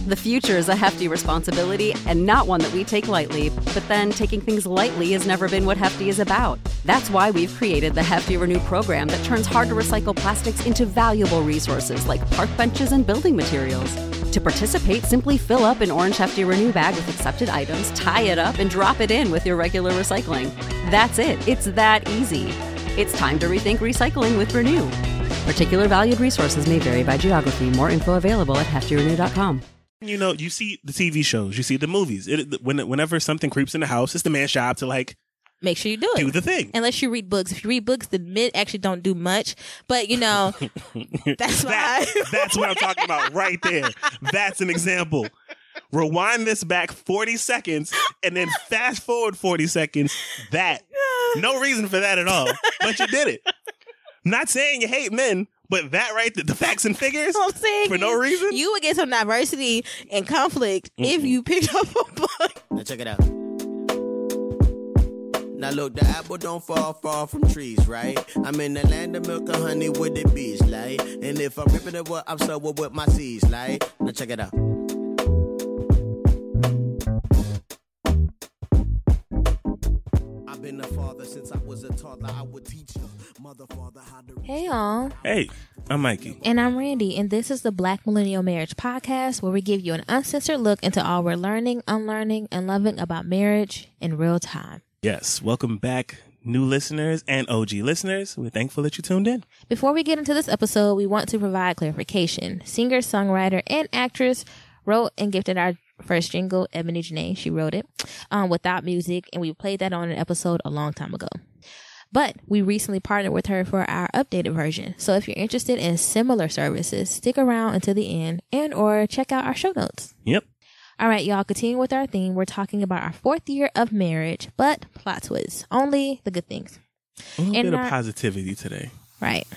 The future is a hefty responsibility and not one that we take lightly. But then taking things lightly has never been what Hefty is about. That's why we've created the Hefty Renew program that turns hard-to-recycle plastics into valuable resources like park benches and building materials. To participate, simply fill up an orange Hefty Renew bag with accepted items, tie it up, and drop it in with your regular recycling. That's it. It's that easy. It's time to rethink recycling with Renew. Particular valued resources may vary by geography. More info available at heftyrenew.com. You know, you see the TV shows, you see the movies. Whenever something creeps in the house, it's the man's job to make sure you do it. Do the thing. Unless you read books. If you read books, the men actually don't do much. But, you know, that's why. That's what I'm talking about right there. That's an example. Rewind this back 40 seconds and then fast forward 40 seconds. No reason for that at all. But you did it. Not saying you hate men, but that right, the facts and figures I'm saying for no reason. You would get some diversity and conflict if you picked up a book. Now check it out. Now look, the apple don't fall far from trees, right? I'm in the land of milk and honey with the bees, like. And if I'm ripping it, I'm so with my seeds, like. Now check it out. I've been a father since I was a toddler. I would teach her, mother, father, how to. Hey, y'all. Hey, I'm Mikey. And I'm Randy. And this is the Black Millennial Marriage Podcast, where we give you an uncensored look into all we're learning, unlearning, and loving about marriage in real time. Yes. Welcome back, new listeners and OG listeners. We're thankful that you tuned in. Before we get into this episode, we want to provide clarification. Singer, songwriter, and actress wrote and gifted our first jingle, Ebony Janae. She wrote it without music, and we played that on an episode a long time ago. But we recently partnered with her for our updated version. So if you're interested in similar services, stick around until the end and or check out our show notes. Yep. All right, y'all, continuing with our theme, we're talking about our 4th year of marriage, but plot twists. Only the good things. A little bit of positivity today. Right.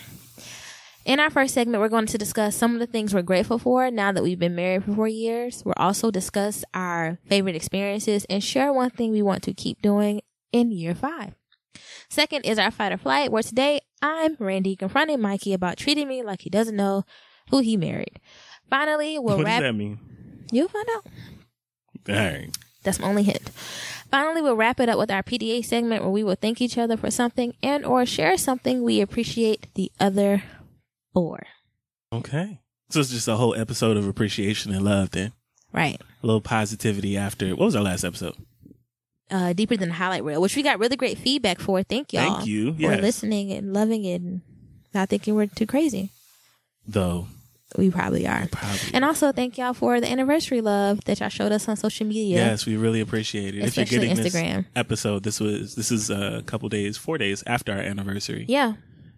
In our first segment, we're going to discuss some of the things we're grateful for now that we've been married for 4 years. We'll also discuss our favorite experiences and share one thing we want to keep doing in year 5. Second is our fight or flight, where today I'm Randy confronting Mikey about treating me like he doesn't know who he married. Finally, we'll What does that mean? You'll find out. All right. That's my only hint. Finally, we'll wrap it up with our PDA segment, where we will thank each other for something and or share something we appreciate the other for. Okay. So it's just a whole episode of appreciation and love then. Right. A little positivity after. What was our last episode? Deeper Than the Highlight Reel, which we got really great feedback for. Thank y'all. Thank you. For Yes. listening and loving it and not thinking we're too crazy. Though. We probably are. And also thank y'all for the anniversary love that y'all showed us on social media. Yes, we really appreciate it. Especially if you're getting Instagram. This episode, this is a couple days, 4 days after our anniversary. Yeah.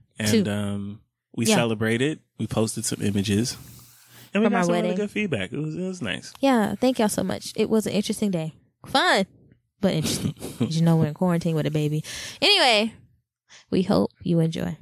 And we celebrated. We posted some images. And we From got our some wedding. really good feedback. It was nice. Yeah. Thank y'all so much. It was an interesting day. Fun, but interesting. 'Cause you know we're in quarantine with a baby. Anyway, we hope you enjoy.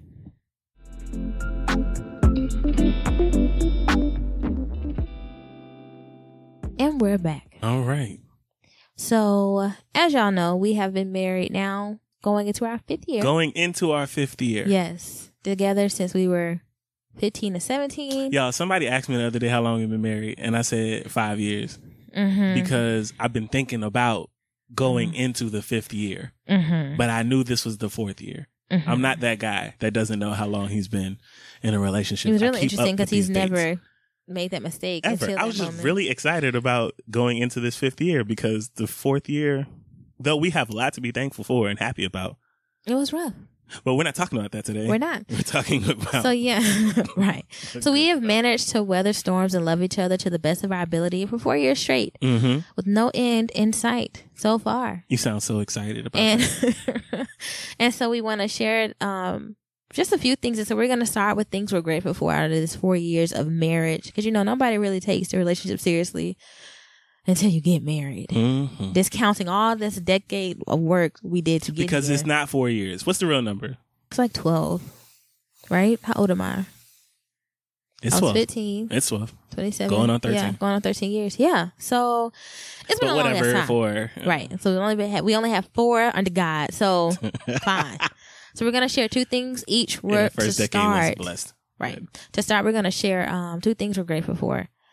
And we're back. All right. So, as y'all know, we have been married now going into our 5th year. Going into our 5th year. Yes. Together since we were 15 to 17. Y'all, somebody asked me the other day how long we've been married, and I said 5 years. Mm-hmm. Because I've been thinking about going into the 5th year. Mm-hmm. But I knew this was the 4th year. Mm-hmm. I'm not that guy that doesn't know how long he's been in a relationship. It was I really keep interesting up because with he's these dates. never made that mistake Ever. until I was that just moment. really excited about going into this 5th year because the 4th year, though we have a lot to be thankful for and happy about. It was rough. But we're not talking about that today. We're not. We're talking about. So yeah, right. So we have managed to weather storms and love each other to the best of our ability for 4 years straight, Mm-hmm. with no end in sight so far. You sound so excited about And that. and so we want to share just a few things. And so we're going to start with things we're grateful for out of this 4 years of marriage, because you know nobody really takes the relationship seriously until you get married. Mm-hmm. Discounting all this decade of work we did to get Because here. it's not 4 years. What's the real number? It's like 12, right? How old am I? It's I was 12. 15. It's 12. 27. Going on 13. Yeah, going on 13 years. Yeah. So it's been But a long ass whatever time. for. Right. So we only have 4 under God. So fine. So we're going to share 2 things each. Yeah, the first to decade was start. blessed. Right. To start, we're going to share 2 things we're grateful for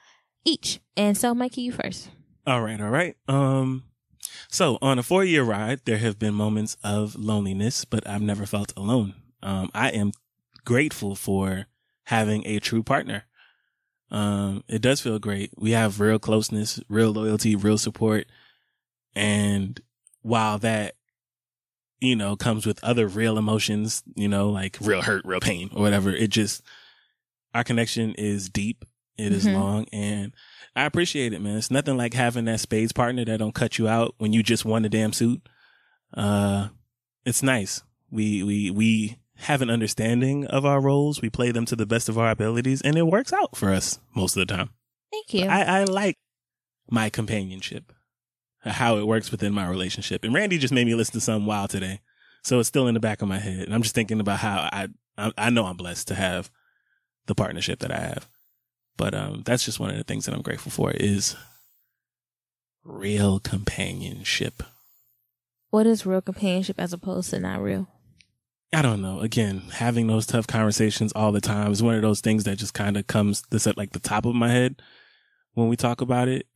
each. And so, Mikey, you first. All right. So on a 4-year ride, there have been moments of loneliness, but I've never felt alone. I am grateful for having a true partner. It does feel great. We have real closeness, real loyalty, real support. And while that, comes with other real emotions, like real hurt, real pain or whatever, our connection is deep. It is long, and I appreciate it, man. It's nothing like having that spades partner that don't cut you out when you just won the damn suit. It's nice. We have an understanding of our roles. We play them to the best of our abilities, and it works out for us most of the time. Thank you. I like my companionship, how it works within my relationship. And Randy just made me listen to something wild today, so it's still in the back of my head. And I'm just thinking about how I know I'm blessed to have the partnership that I have. But that's just one of the things that I'm grateful for is real companionship. What is real companionship as opposed to not real? I don't know. Again, having those tough conversations all the time is one of those things that just kind of comes this at like the top of my head when we talk about it.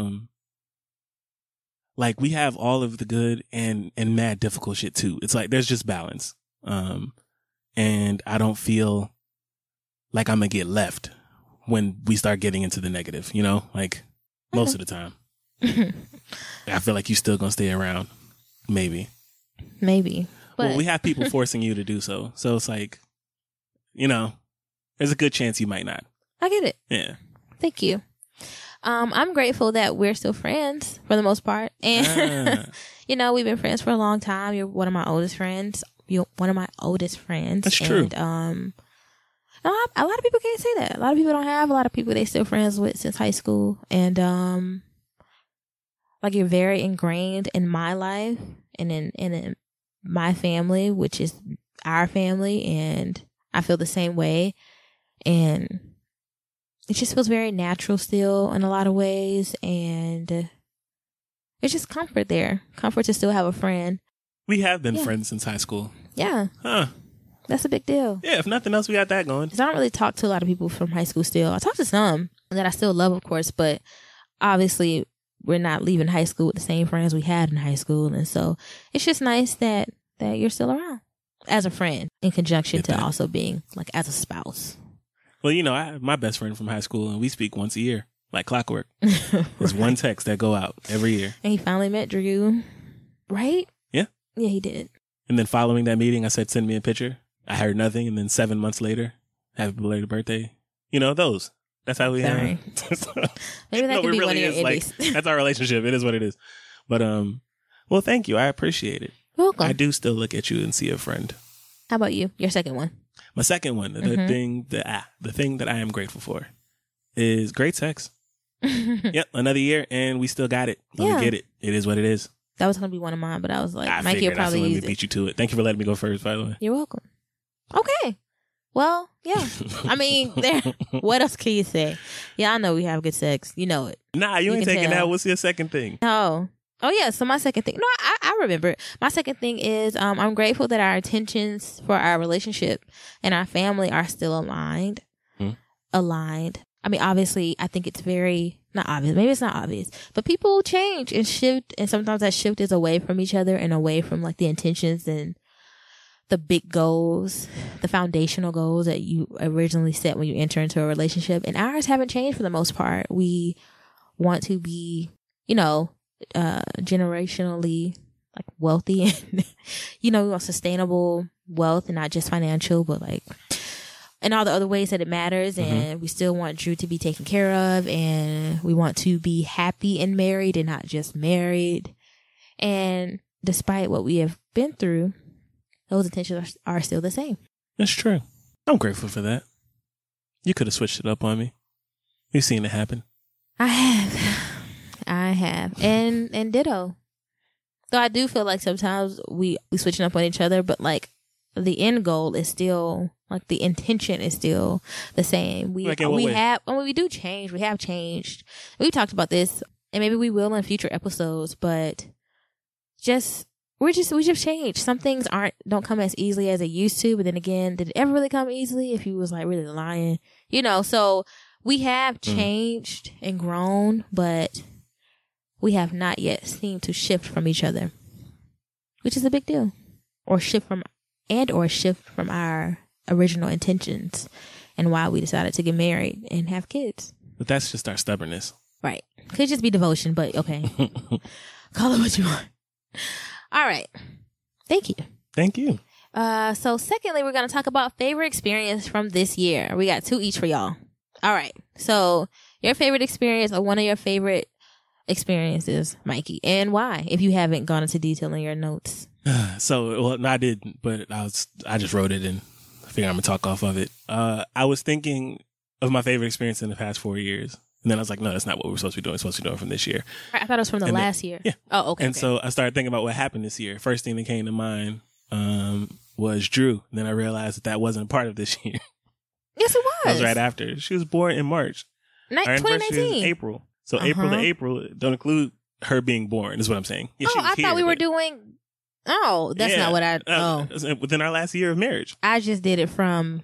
Like we have all of the good and mad difficult shit too. It's like there's just balance. And I don't feel like I'm gonna get left when we start getting into the negative, like most of the time. I feel like you still gonna stay around. Maybe. But well, we have people forcing you to do so. So it's like, there's a good chance you might not. I get it. Yeah. Thank you. I'm grateful that we're still friends for the most part. And, we've been friends for a long time. You're one of my oldest friends. That's true. And, a lot of people can't say that. A lot of people don't have a lot of people they still friends with since high school. And, like you're very ingrained in my life and in my family, which is our family. And I feel the same way. And it just feels very natural still in a lot of ways. And it's just comfort there. Comfort to still have a friend. We have been friends since high school. Yeah. Huh. That's a big deal. Yeah, if nothing else, we got that going. Because I don't really talk to a lot of people from high school still. I talk to some that I still love, of course, but obviously we're not leaving high school with the same friends we had in high school. And so it's just nice that you're still around as a friend in conjunction to also being like as a spouse. Well, I have my best friend from high school and we speak once a year, like clockwork. There's one text that go out every year. And he finally met Drew, right? Yeah. Yeah, he did. And then following that meeting, I said, send me a picture. I heard nothing. And then 7 months later, happy belated birthday. Those. That's how we have. Maybe that could be one of your indies. That's our relationship. It is what it is. But, well, thank you. I appreciate it. You're welcome. I do still look at you and see a friend. How about you? Your second one. My second one, the thing that I am grateful for is great sex. Yep. Another year and we still got it. We get it. It is what it is. That was going to be one of mine, but I was like, Mikey will probably use it. Let me beat you to it. Thank you for letting me go first, by the way. You're welcome. Okay. Well, yeah. I mean, what else can you say? Yeah, I know we have good sex. You know it. Nah, you ain't taking that. What's your second thing? No. Oh, yeah. So my second thing. No, I remember. My second thing is I'm grateful that our intentions for our relationship and our family are still aligned. Aligned. I mean, obviously, I think it's very not obvious. Maybe it's not obvious, but people change and shift. And sometimes that shift is away from each other and away from like the intentions and the big goals, the foundational goals that you originally set when you enter into a relationship. And ours haven't changed for the most part. We want to be, generationally like wealthy and, we want sustainable wealth and not just financial, but like, and all the other ways that it matters. And we still want Drew to be taken care of, and we want to be happy and married and not just married. And despite what we have been through, those intentions are still the same. That's true. I'm grateful for that. You could have switched it up on me. You've seen it happen. I have. And ditto. So I do feel like sometimes we switching up on each other, but like the end goal is still like the intention is still the same. We do change. We have changed. We talked about this, and maybe we will in future episodes. But we just changed. Some things don't come as easily as they used to. But then again, did it ever really come easily? If you was like really lying, So We have changed and grown, but we have not yet seemed to shift from each other, which is a big deal. Or shift from our original intentions and why we decided to get married and have kids. But that's just our stubbornness. Right. Could just be devotion, but okay. Call it what you want. All right. Thank you. Thank you. So secondly, we're going to talk about favorite experience from this year. We got 2 each for y'all. All right. So your favorite experience or one of your favorite experiences, Mikey, and why, if you haven't gone into detail in your notes. So, no, I didn't, but I just wrote it and I figured I'm going to talk off of it. I was thinking of my favorite experience in the past 4 years. And then I was like, no, that's not what we're supposed to be doing. We're supposed to be doing from this year. I thought it was from the last year. Yeah. Oh, okay. And so I started thinking about what happened this year. First thing that came to mind was Drew. And then I realized that wasn't a part of this year. Yes, it was. That was right after. She was born in March. Our anniversary is 2019. April. So April to April, don't include her being born, is what I'm saying. Yeah, I thought we were doing... Oh, that's not what I... Within our last year of marriage. I just did it from...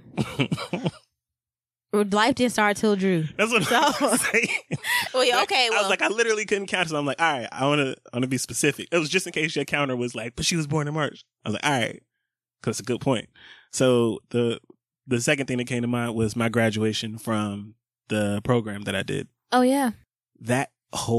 Life didn't start till Drew. That's what I'm saying. Well, yeah, okay. I was like, I literally couldn't count. So I'm like, all right, I want to be specific. It was just in case your counter was like, but she was born in March. I was like, all right, because it's a good point. So the second thing that came to mind was my graduation from the program that I did. Oh yeah. That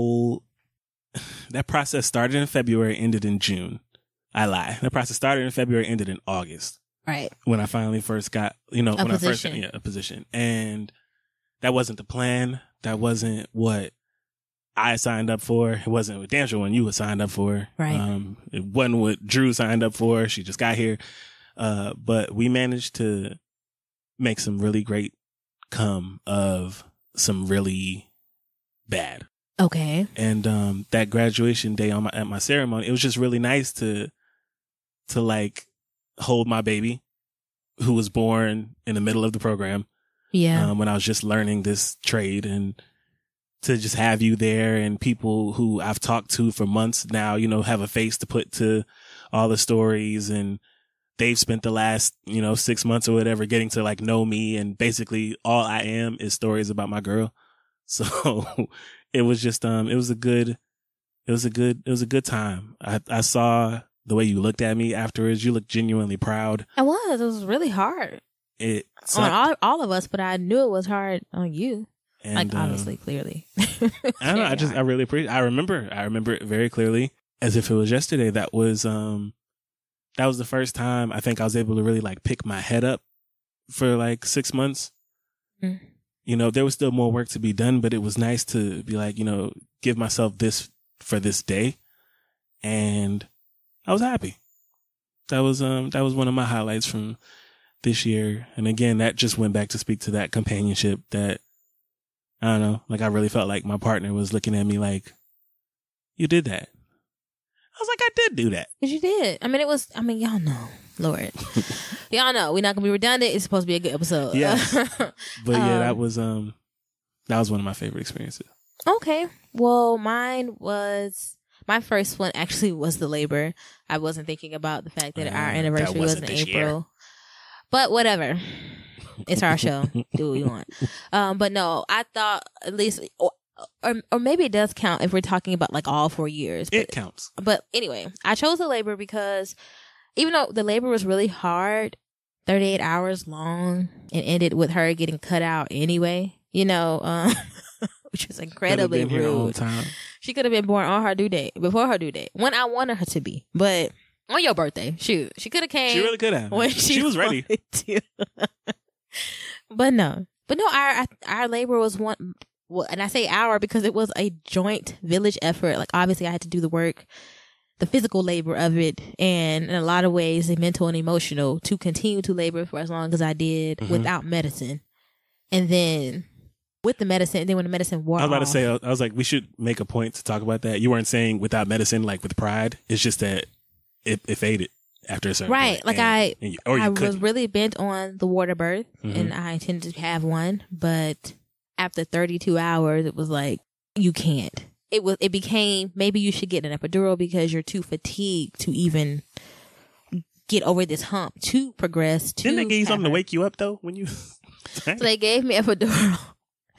process started in February, ended in June. I lie. That process started in February, ended in August. Right. When I finally first got, I first got a position. And that wasn't the plan. That wasn't what I signed up for. It wasn't what damn sure when you were signed up for. Right. It wasn't what Drew signed up for. She just got here. But we managed to make some really great come of some really bad. Okay. And that graduation day at my ceremony, it was just really nice to like hold my baby who was born in the middle of the program. Yeah. When I was just learning this trade, and to just have you there and people who I've talked to for months now, have a face to put to all the stories, and they've spent the last, 6 months or whatever getting to like know me, and basically all I am is stories about my girl. So it was just, it was a good time. I saw the way you looked at me afterwards. You looked genuinely proud. It was really hard. It on all of us, but I knew it was hard on you. And, like, obviously, clearly. I don't know. I really appreciate. I remember it very clearly, as if it was yesterday. That was the first time I think I was able to really like pick my head up for like 6 months. Mm. There was still more work to be done, but it was nice to be like, give myself this for this day, and I was happy. That was one of my highlights from this year. And again, that just went back to speak to that companionship that, I don't know, like I really felt like my partner was looking at me like, you did that. I was like, I did do that. Because you did. Y'all know, Lord. Y'all know, we're not going to be redundant. It's supposed to be a good episode. Yeah. But yeah, that was one of my favorite experiences. Okay. Well, my first one actually was the labor. I wasn't thinking about the fact that our anniversary was in April. Year. But whatever. It's our show. Do what you want. But no, I thought at least, or maybe it does count if we're talking about like all 4 years. It counts. But anyway, I chose the labor because even though the labor was really hard, 38 hours long, and ended with her getting cut out anyway, which was incredibly rude. She could have been born on her due date, before her due date, when I wanted her to be. But on your birthday, shoot, she could have came. She really could have. When she was ready. But no, our labor was one. Well, and I say our because it was a joint village effort. Like, obviously, I had to do the work, the physical labor of it, and in a lot of ways, the mental and emotional, to continue to labor for as long as I did without medicine. And then with the medicine, and then when the medicine wore off. I was about to say, I was like, we should make a point to talk about that. You weren't saying without medicine, like with pride. It's just that it faded after a certain point. Like I was couldn't. really bent on the water birth, and I intended to have one, but after 32 hours, it was like, you can't. It became, maybe you should get an epidural because you're too fatigued to even get over this hump to progress. Didn't they give you something to wake you up though when you? So they gave me epidural,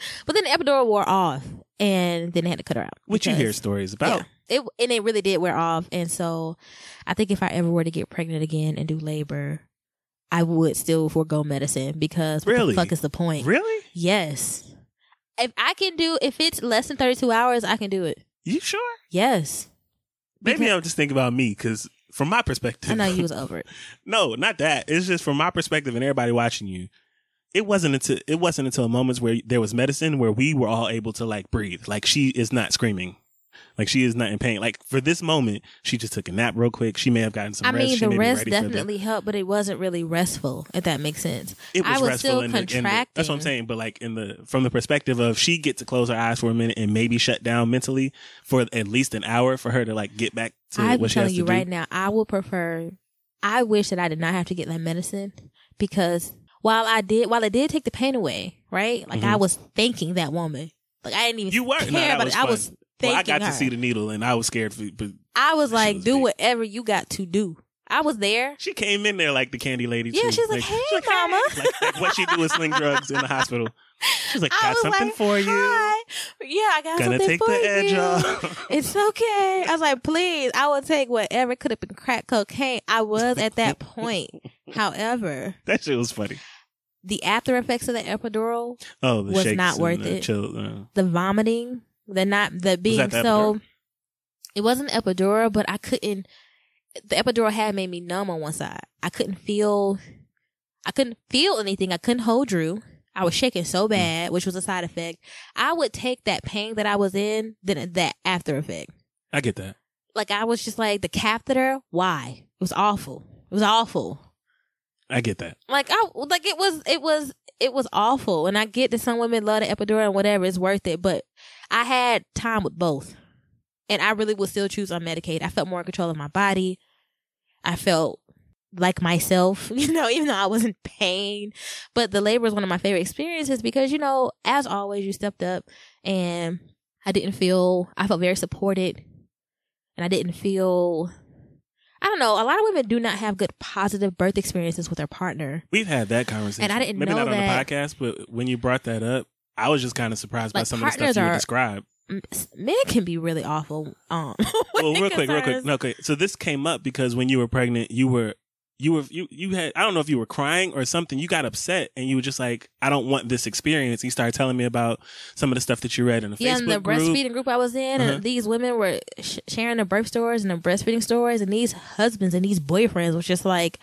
But then the epidural wore off, and then they had to cut her out. Which you hear stories about. Yeah, it really did wear off. And so I think if I ever were to get pregnant again and do labor, I would still forego medicine because what the fuck is the point? Really? Yes. If it's less than 32 hours, I can do it. You sure? Yes. Maybe I'm just thinking about me because from my perspective. I know you was over it. No, not that. It's just from my perspective and everybody watching you. It wasn't until moments where there was medicine where we were all able to like breathe. Like she is not screaming. Like she is not in pain. Like for this moment, she just took a nap real quick. She may have gotten some rest. The rest definitely helped, but it wasn't really restful, if that makes sense. It was restful still contracting. That's what I'm saying. But like from the perspective of she get to close her eyes for a minute and maybe shut down mentally for at least an hour for her to like get back to what she has to do. I'm telling you right now, I wish that I did not have to get that medicine because while it did take the pain away, right? Like I was thanking that woman. Like I didn't even care about it. I was thanking her. I got to see the needle and I was scared but I was like, do whatever you got to do. I was there. She came in there like the candy lady. Yeah, too. She's like, hey, mama. Like what she do is sling drugs in the hospital. She's like, got something for you. Hi. Yeah, I got Gonna something for you. Gonna take the edge off. It's okay. I was like, please, I would take whatever. It could have been crack cocaine. I was at that point. However. That shit was funny. The after effects of the epidural was not worth it. The vomiting, the being so. It wasn't an epidural, but I couldn't. The epidural had made me numb on one side. I couldn't feel anything. I couldn't hold Drew. I was shaking so bad, which was a side effect. I would take that pain that I was in than that after effect. I get that. Like I was just like the catheter. Why? It was awful. It was awful. I get that. It was awful. And I get that some women love the epidural and whatever, it's worth it. But I had time with both. And I really would still choose unmedicated. I felt more in control of my body. I felt like myself, even though I was in pain. But the labor is one of my favorite experiences because, as always, you stepped up and I felt very supported. And I didn't feel... I don't know. A lot of women do not have good positive birth experiences with their partner. We've had that conversation. And I didn't Maybe know not on the podcast, but when you brought that up, I was just kind of surprised by some of the stuff you described. Men can be really awful. Well, real quick. No, okay. So this came up because when you were pregnant, you had, I don't know if you were crying or something. You got upset and you were just like, I don't want this experience. You started telling me about some of the stuff that you read in the Facebook the group. Breastfeeding group I was in, and these women were sharing their birth stories and their breastfeeding stories, and these husbands and these boyfriends was just like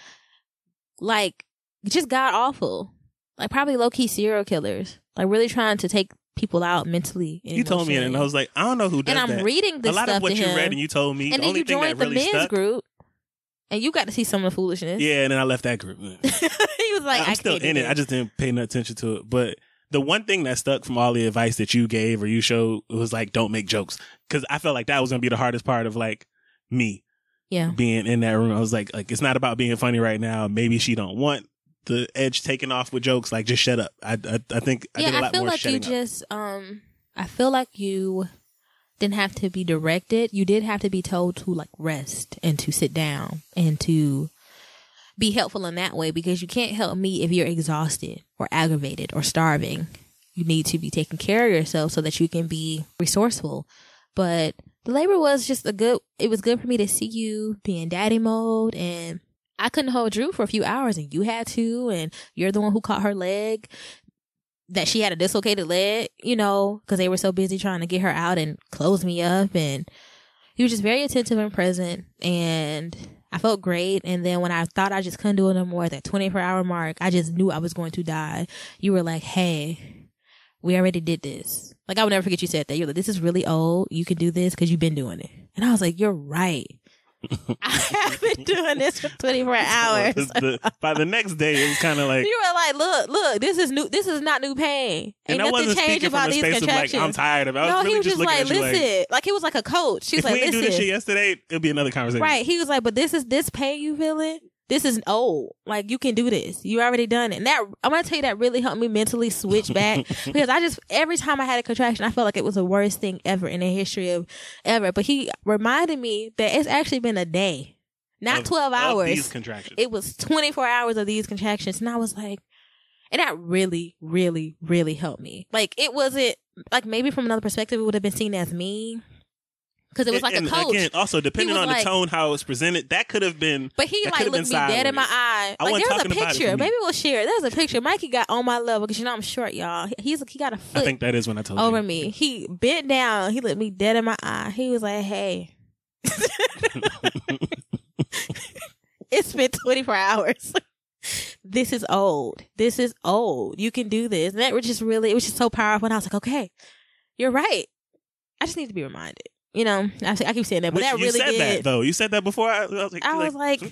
just god awful, like probably low key serial killers, like really trying to take people out mentally. You told me, and I was like, I don't know who does that. And I'm reading this stuff a lot of what to you him, read, and you told me. And the only then you thing joined that really the men's stuck, group. And you got to see some of the foolishness. Yeah, and then I left that group. He was like, I'm still in it. I just didn't pay no attention to it. But the one thing that stuck from all the advice that you gave or you showed was like, don't make jokes. Because I felt like that was going to be the hardest part of like me being in that room. I was like, it's not about being funny right now. Maybe she don't want the edge taken off with jokes. Like, just shut up. I think I did a lot more shutting up. I feel like you didn't have to be directed. You did have to be told to like rest and to sit down and to be helpful in that way, because you can't help me if you're exhausted or aggravated or starving. You need to be taking care of yourself so that you can be resourceful. But the labor was just it was good for me to see you be in daddy mode, and I couldn't hold Drew for a few hours and you had to, and you're the one who caught her leg. That she had a dislocated leg, because they were so busy trying to get her out and close me up. And he was just very attentive and present. And I felt great. And then when I thought I just couldn't do it no more at that 24-hour mark, I just knew I was going to die. You were like, hey, we already did this. Like, I would never forget you said that. You're like, this is really old. You can do this because you've been doing it. And I was like, you're right. I have been doing this for 24 hours. By the next day, it was kind of like, you were like, look, this is new. This is not new pain. Ain't and nothing changed about these contractions. Like, I'm tired of it. No, he was just like, listen. Like, he was like a coach. He was like, listen. If we didn't do this shit yesterday, it'll be another conversation. Right. He was like, but this pain you feeling, this is old. Like, you can do this. You already done it. And that, I'm going to tell you, that really helped me mentally switch back. Because every time I had a contraction, I felt like it was the worst thing ever in the history of ever. But he reminded me that it's actually been a day. Not 12 hours. These contractions. It was 24 hours of these contractions. And I was like, And that really, really, really helped me. Like, it wasn't, like, maybe from another perspective, it would have been seen as me. Because it was like and a coach. Again, also, depending on the tone, how it was presented, that could have been. But he like looked me dead in my eye. Like, there was a picture. Maybe we'll share it. There's a picture. Mikey got on my level because, you know, I'm short, y'all. He got a foot. I think that is when I told over you. me. He bent down. He looked me dead in my eye. He was like, hey. It's been 24 hours. This is old. This is old. You can do this. And that was just really, it was just so powerful. And I was like, okay, you're right. I just need to be reminded. You know, I keep saying that, but that really did. You said that, though. You said that before. I was like,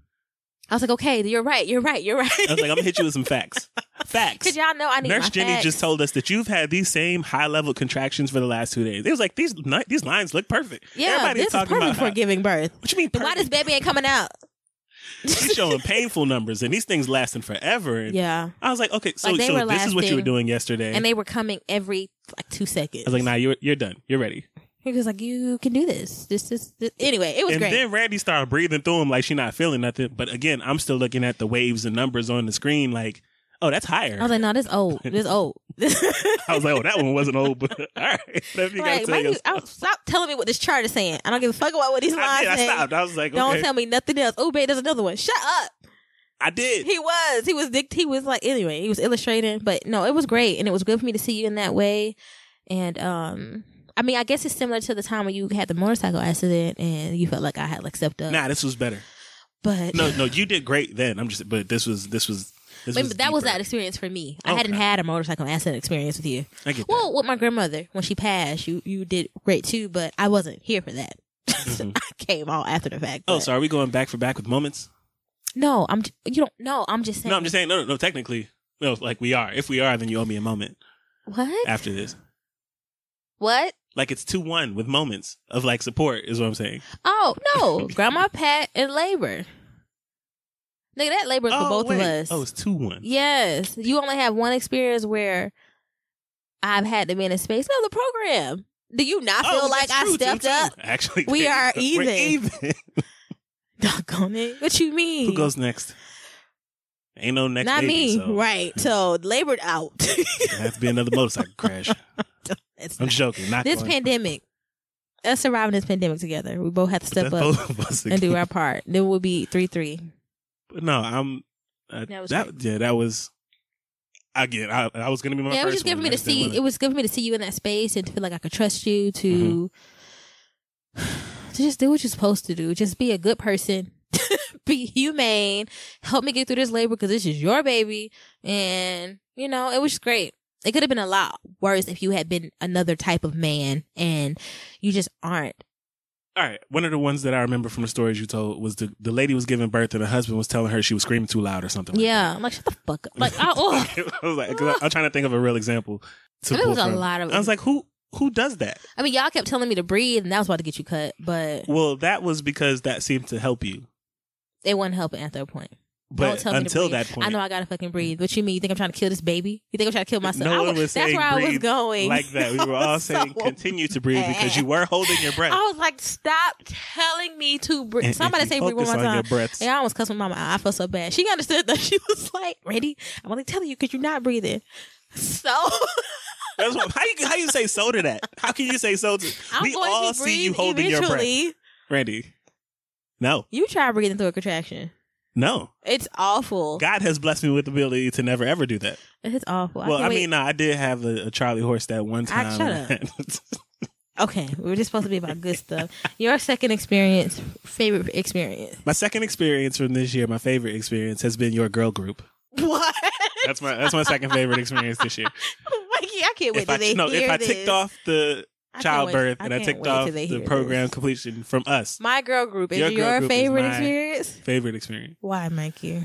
okay, you're right. I was like, I'm going to hit you with some facts. Facts. Because y'all know I need Nurse my Jenny facts. just told us that you've had these same high-level contractions for the last 2 days. It was like, these lines look perfect. Yeah, Everybody's this is perfect for giving birth. What you mean perfect? Why this baby ain't coming out? She's showing painful numbers, and these things lasting forever. And yeah. I was like, okay, so Like, this is what you were doing yesterday. And they were coming every, 2 seconds. I was like, nah, you're done. You're ready. He was like, you can do this. This. Anyway, it was great. And then Randy started breathing through him like she's not feeling nothing. But again, I'm still looking at the waves and numbers on the screen like, oh, that's higher. I was like, no, this old. This old. I was like, oh, that one wasn't old, but all right. Whatever you gotta tell yourself. Stop telling me what this chart is saying. I don't give a fuck about what these lines say. I stopped. I was like, okay. Don't tell me nothing else. Oh, babe, there's another one. Shut up. I did. He was like, anyway, he was illustrating. But no, it was great. And it was good for me to see you in that way. And, I mean, I guess it's similar to the time when you had the motorcycle accident and you felt like I had stepped up. Nah, this was better. But no, you did great then. But this was that was that experience for me. Okay. I hadn't had a motorcycle accident experience with you. I get that. Well, with my grandmother when she passed, you did great too. But I wasn't here for that. Mm-hmm. I came all after the fact. Oh, so are we going back for back with moments? No, I'm just saying. No, I'm just saying. No. Technically, no. Like we are. If we are, then you owe me a moment. What after this? What? Like it's 2-1 with moments of support is what I'm saying. Oh no, Grandma Pat and labor. Nigga, that labor is for both of us. Oh, it's 2-1. Yes, you only have one experience where I've had to be in a space. No, the program. Do you not feel like I stepped up? Actually, we are even. We're even. Doggone it! What you mean? Who goes next? Ain't no next. Not baby, me, so. right? So labored out. It has to be another motorcycle crash. I'm joking. Not this pandemic. Us surviving this pandemic together. We both have to step up and do our part. Then we'll be 3-3. But no, I'm. That was. Again, I was gonna be my first. It was just giving me to see. It was giving me to see you in that space and to feel like I could trust you to just do what you're supposed to do. Just be a good person. Be humane. Help me get through this labor because this is your baby. And it was just great. It could have been a lot worse if you had been another type of man and you just aren't. All right. One of the ones that I remember from the stories you told was the lady was giving birth and her husband was telling her she was screaming too loud or something. Yeah. I'm like, shut the fuck up. Like, I was like, I'm trying to think of a real example. There was a lot of. I was like, who does that? I mean, y'all kept telling me to breathe and that was about to get you cut, but. Well, that was because that seemed to help you. It wasn't helping after a point. But until that point. I know I gotta fucking breathe. What you mean? You think I'm trying to kill this baby? You think I'm trying to kill myself? No one was saying that's where I was going. Like that. We were all saying continue to breathe because you were holding your breath. I was like, stop telling me to breathe. Somebody say breathe one more time. Yeah, I almost cussed my mama. I felt so bad. She understood though. She was like, ready? I'm only telling you because you're not breathing. So that's what, how you say so to that? How can you say so to we all see you holding eventually. Your breath. Randy. No. You try breathing through a contraction. No. It's awful. God has blessed me with the ability to never ever do that. It's awful. Well, I did have a Charlie horse that one time. Shut up. Okay, we were just supposed to be about good stuff. Your second experience, favorite experience. My second experience from this year, my favorite experience has been your girl group. What? That's my second favorite experience this year. Mikey, I can't wait till they hear this. If I ticked off the childbirth and I ticked off the program completion from us. My girl group is your favorite experience? Favorite experience. Why, Mikey?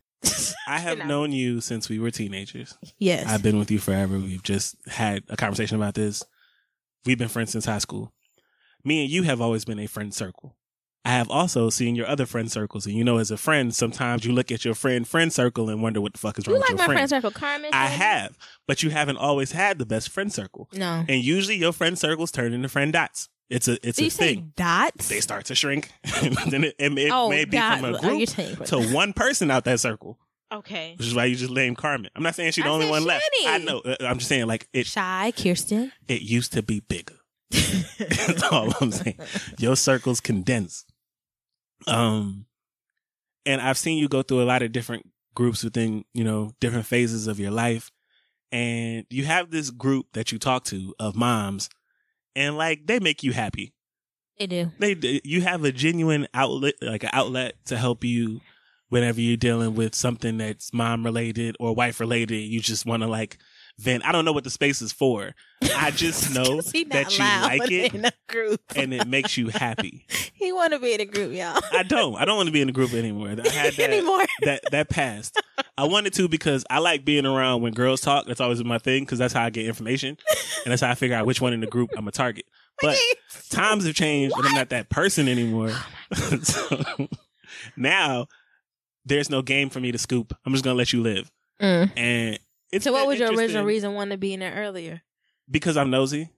I have known you since we were teenagers. Yes. I've been with you forever. We've just had a conversation about this. We've been friends since high school. Me and you have always been a friend circle. I have also seen your other friend circles. And as a friend, sometimes you look at your friend circle and wonder what the fuck is wrong with your friend. You like my friend circle, Carmen? I have. But you haven't always had the best friend circle. No. And usually your friend circles turn into friend dots. It's a thing. Say dots? They start to shrink. Then it may be from a group to one person out that circle. Okay. Which is why you just named Carmen. I'm not saying she's the only one left. I know. I'm just saying, like, Shy, Kirsten. It used to be bigger. That's all I'm saying. Your circle's condensed. And I've seen you go through a lot of different groups within, different phases of your life. And you have this group that you talk to of moms, and like, they make you happy. They do. You have a genuine outlet, like an outlet to help you whenever you're dealing with something that's mom related or wife related. You just want to like vent. I don't know what the space is for. I just know that you like it in a group. and it makes you happy. He want to be in a group, y'all. I don't want to be in a group anymore. I had that that passed. I wanted to because I like being around when girls talk. That's always my thing because that's how I get information and that's how I figure out which one in the group I'm a target. But times have changed and I'm not that person anymore. So now there's no game for me to scoop. I'm just gonna let you live. And it's so what was your original reason wanting to be in there earlier? Because I'm nosy.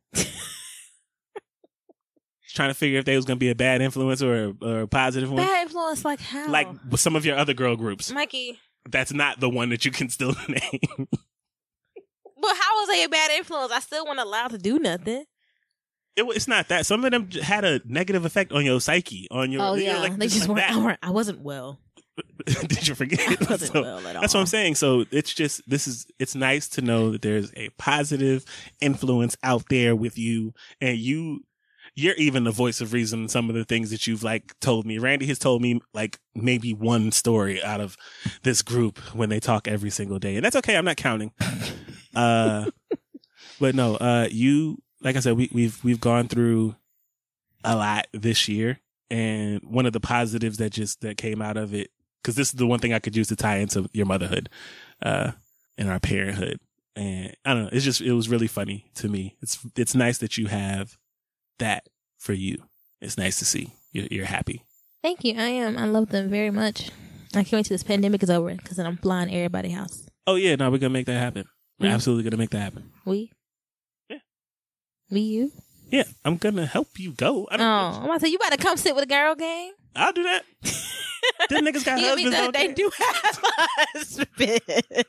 Trying to figure if they was gonna be a bad influence or a positive one. Bad influence, like how? Like with some of your other girl groups, Mikey. That's not the one that you can still name. But how was they a bad influence? I still wasn't allowed to do nothing. It's not that. Some of them had a negative effect on your psyche, on your. Oh yeah, like, they just like weren't. I wasn't well. Did you forget? I wasn't well at all. That's what I'm saying. So it's just it's nice to know that there's a positive influence out there with you, and you're even the voice of reason in some of the things that you've like told me. Randy has told me like maybe one story out of this group when they talk every single day, and that's okay. I'm not counting. But no, you, like I said, we've gone through a lot this year, and one of the positives that came out of it, because this is the one thing I could use to tie into your motherhood, and our parenthood, and I don't know, it was really funny to me. It's nice that you have that for you. It's nice to see you're happy. Thank you. I am. I love them very much. I can't wait till this pandemic is over because then I'm flying everybody's house. Oh yeah, no, we're gonna make that happen. We're absolutely gonna make that happen. Yeah. You? Yeah, I'm gonna help you go. I'm about to say, you better come sit with a girl gang. I'll do that. Them niggas got husbands out there. They do have husbands.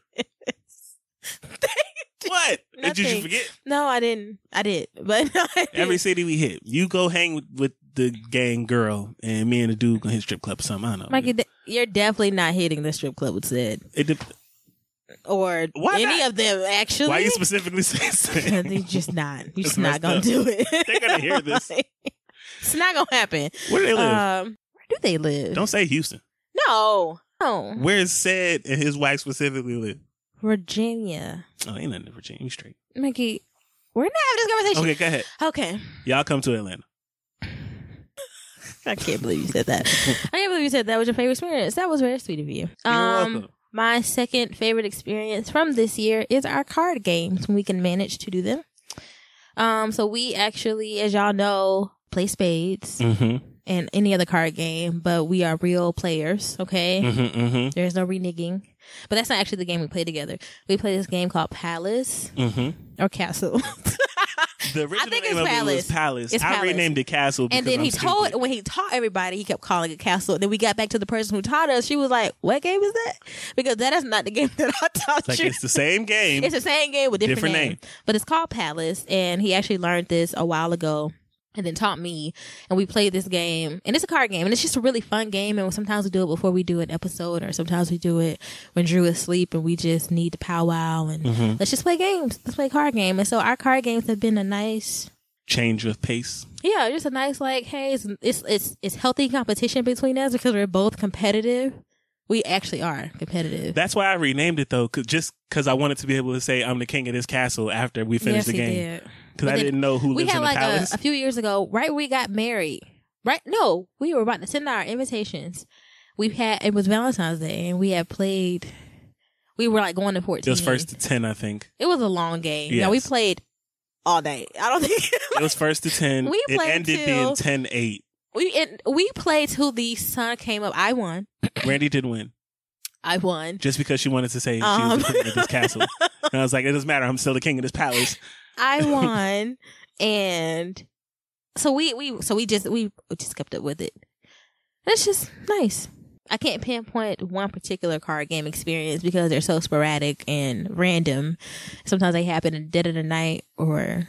What? Did you forget? No, I didn't. I did. But no, I didn't. Every city we hit, you go hang with the gang girl, and me and the dude gonna hit strip club or something. I don't know. Mikey, you're definitely not hitting the strip club with Sid. Or any of them, actually. Why you specifically saying They're just not. You're just not gonna do it. They're gonna hear this. It's not gonna happen. Where do they live? Where do they live? Don't say Houston. No. Where's Sid and his wife specifically live? Virginia. Oh, ain't nothing in Virginia. You straight. Mickey, we're not having this conversation. Okay, go ahead. Okay. Y'all come to Atlanta. I can't believe you said that. I can't believe you said that was your favorite experience. That was very sweet of you. You're welcome. My second favorite experience from this year is our card games when we can manage to do them. So we actually, as y'all know, play spades and any other card game, but we are real players, okay? There's no reneging. But that's not actually the game we play together. We play this game called Palace or Castle. The original name of it was Palace. It's Palace. I renamed it Castle because and then when he taught everybody, he kept calling it Castle. And then we got back to the person who taught us. She was like, "What game is that?" Because that is not the game that I taught you. It's the same game. It's the same game with different name. But it's called Palace. And he actually learned this a while ago and then taught me. And we played this game. And it's a card game. And it's just a really fun game. And sometimes we do it before we do an episode. Or sometimes we do it when Drew is asleep and we just need to powwow. And let's just play games. Let's play a card game. And so our card games have been a nice change of pace. Yeah, just a nice like, hey, it's healthy competition between us because we're both competitive. We actually are competitive. That's why I renamed it though, just because I wanted to be able to say I'm the king of this castle after we finished the game. Because I didn't know who lives in the palace. A few years ago, right when we got married, right? No, we were about to send our invitations. It was Valentine's Day, and we had played. We were like going to 14. It was first to 10, I think. It was a long game. Yes. Yeah, we played all day. I don't think it was first to 10. It ended being 10-8. We played till the sun came up. I won. Randy did win. I won. Just because she wanted to say she was the king of this castle. And I was like, it doesn't matter. I'm still the king of this palace. I won. And so we just kept up with it. It's just nice. I can't pinpoint one particular card game experience because they're so sporadic and random. Sometimes they happen in the dead of the night or,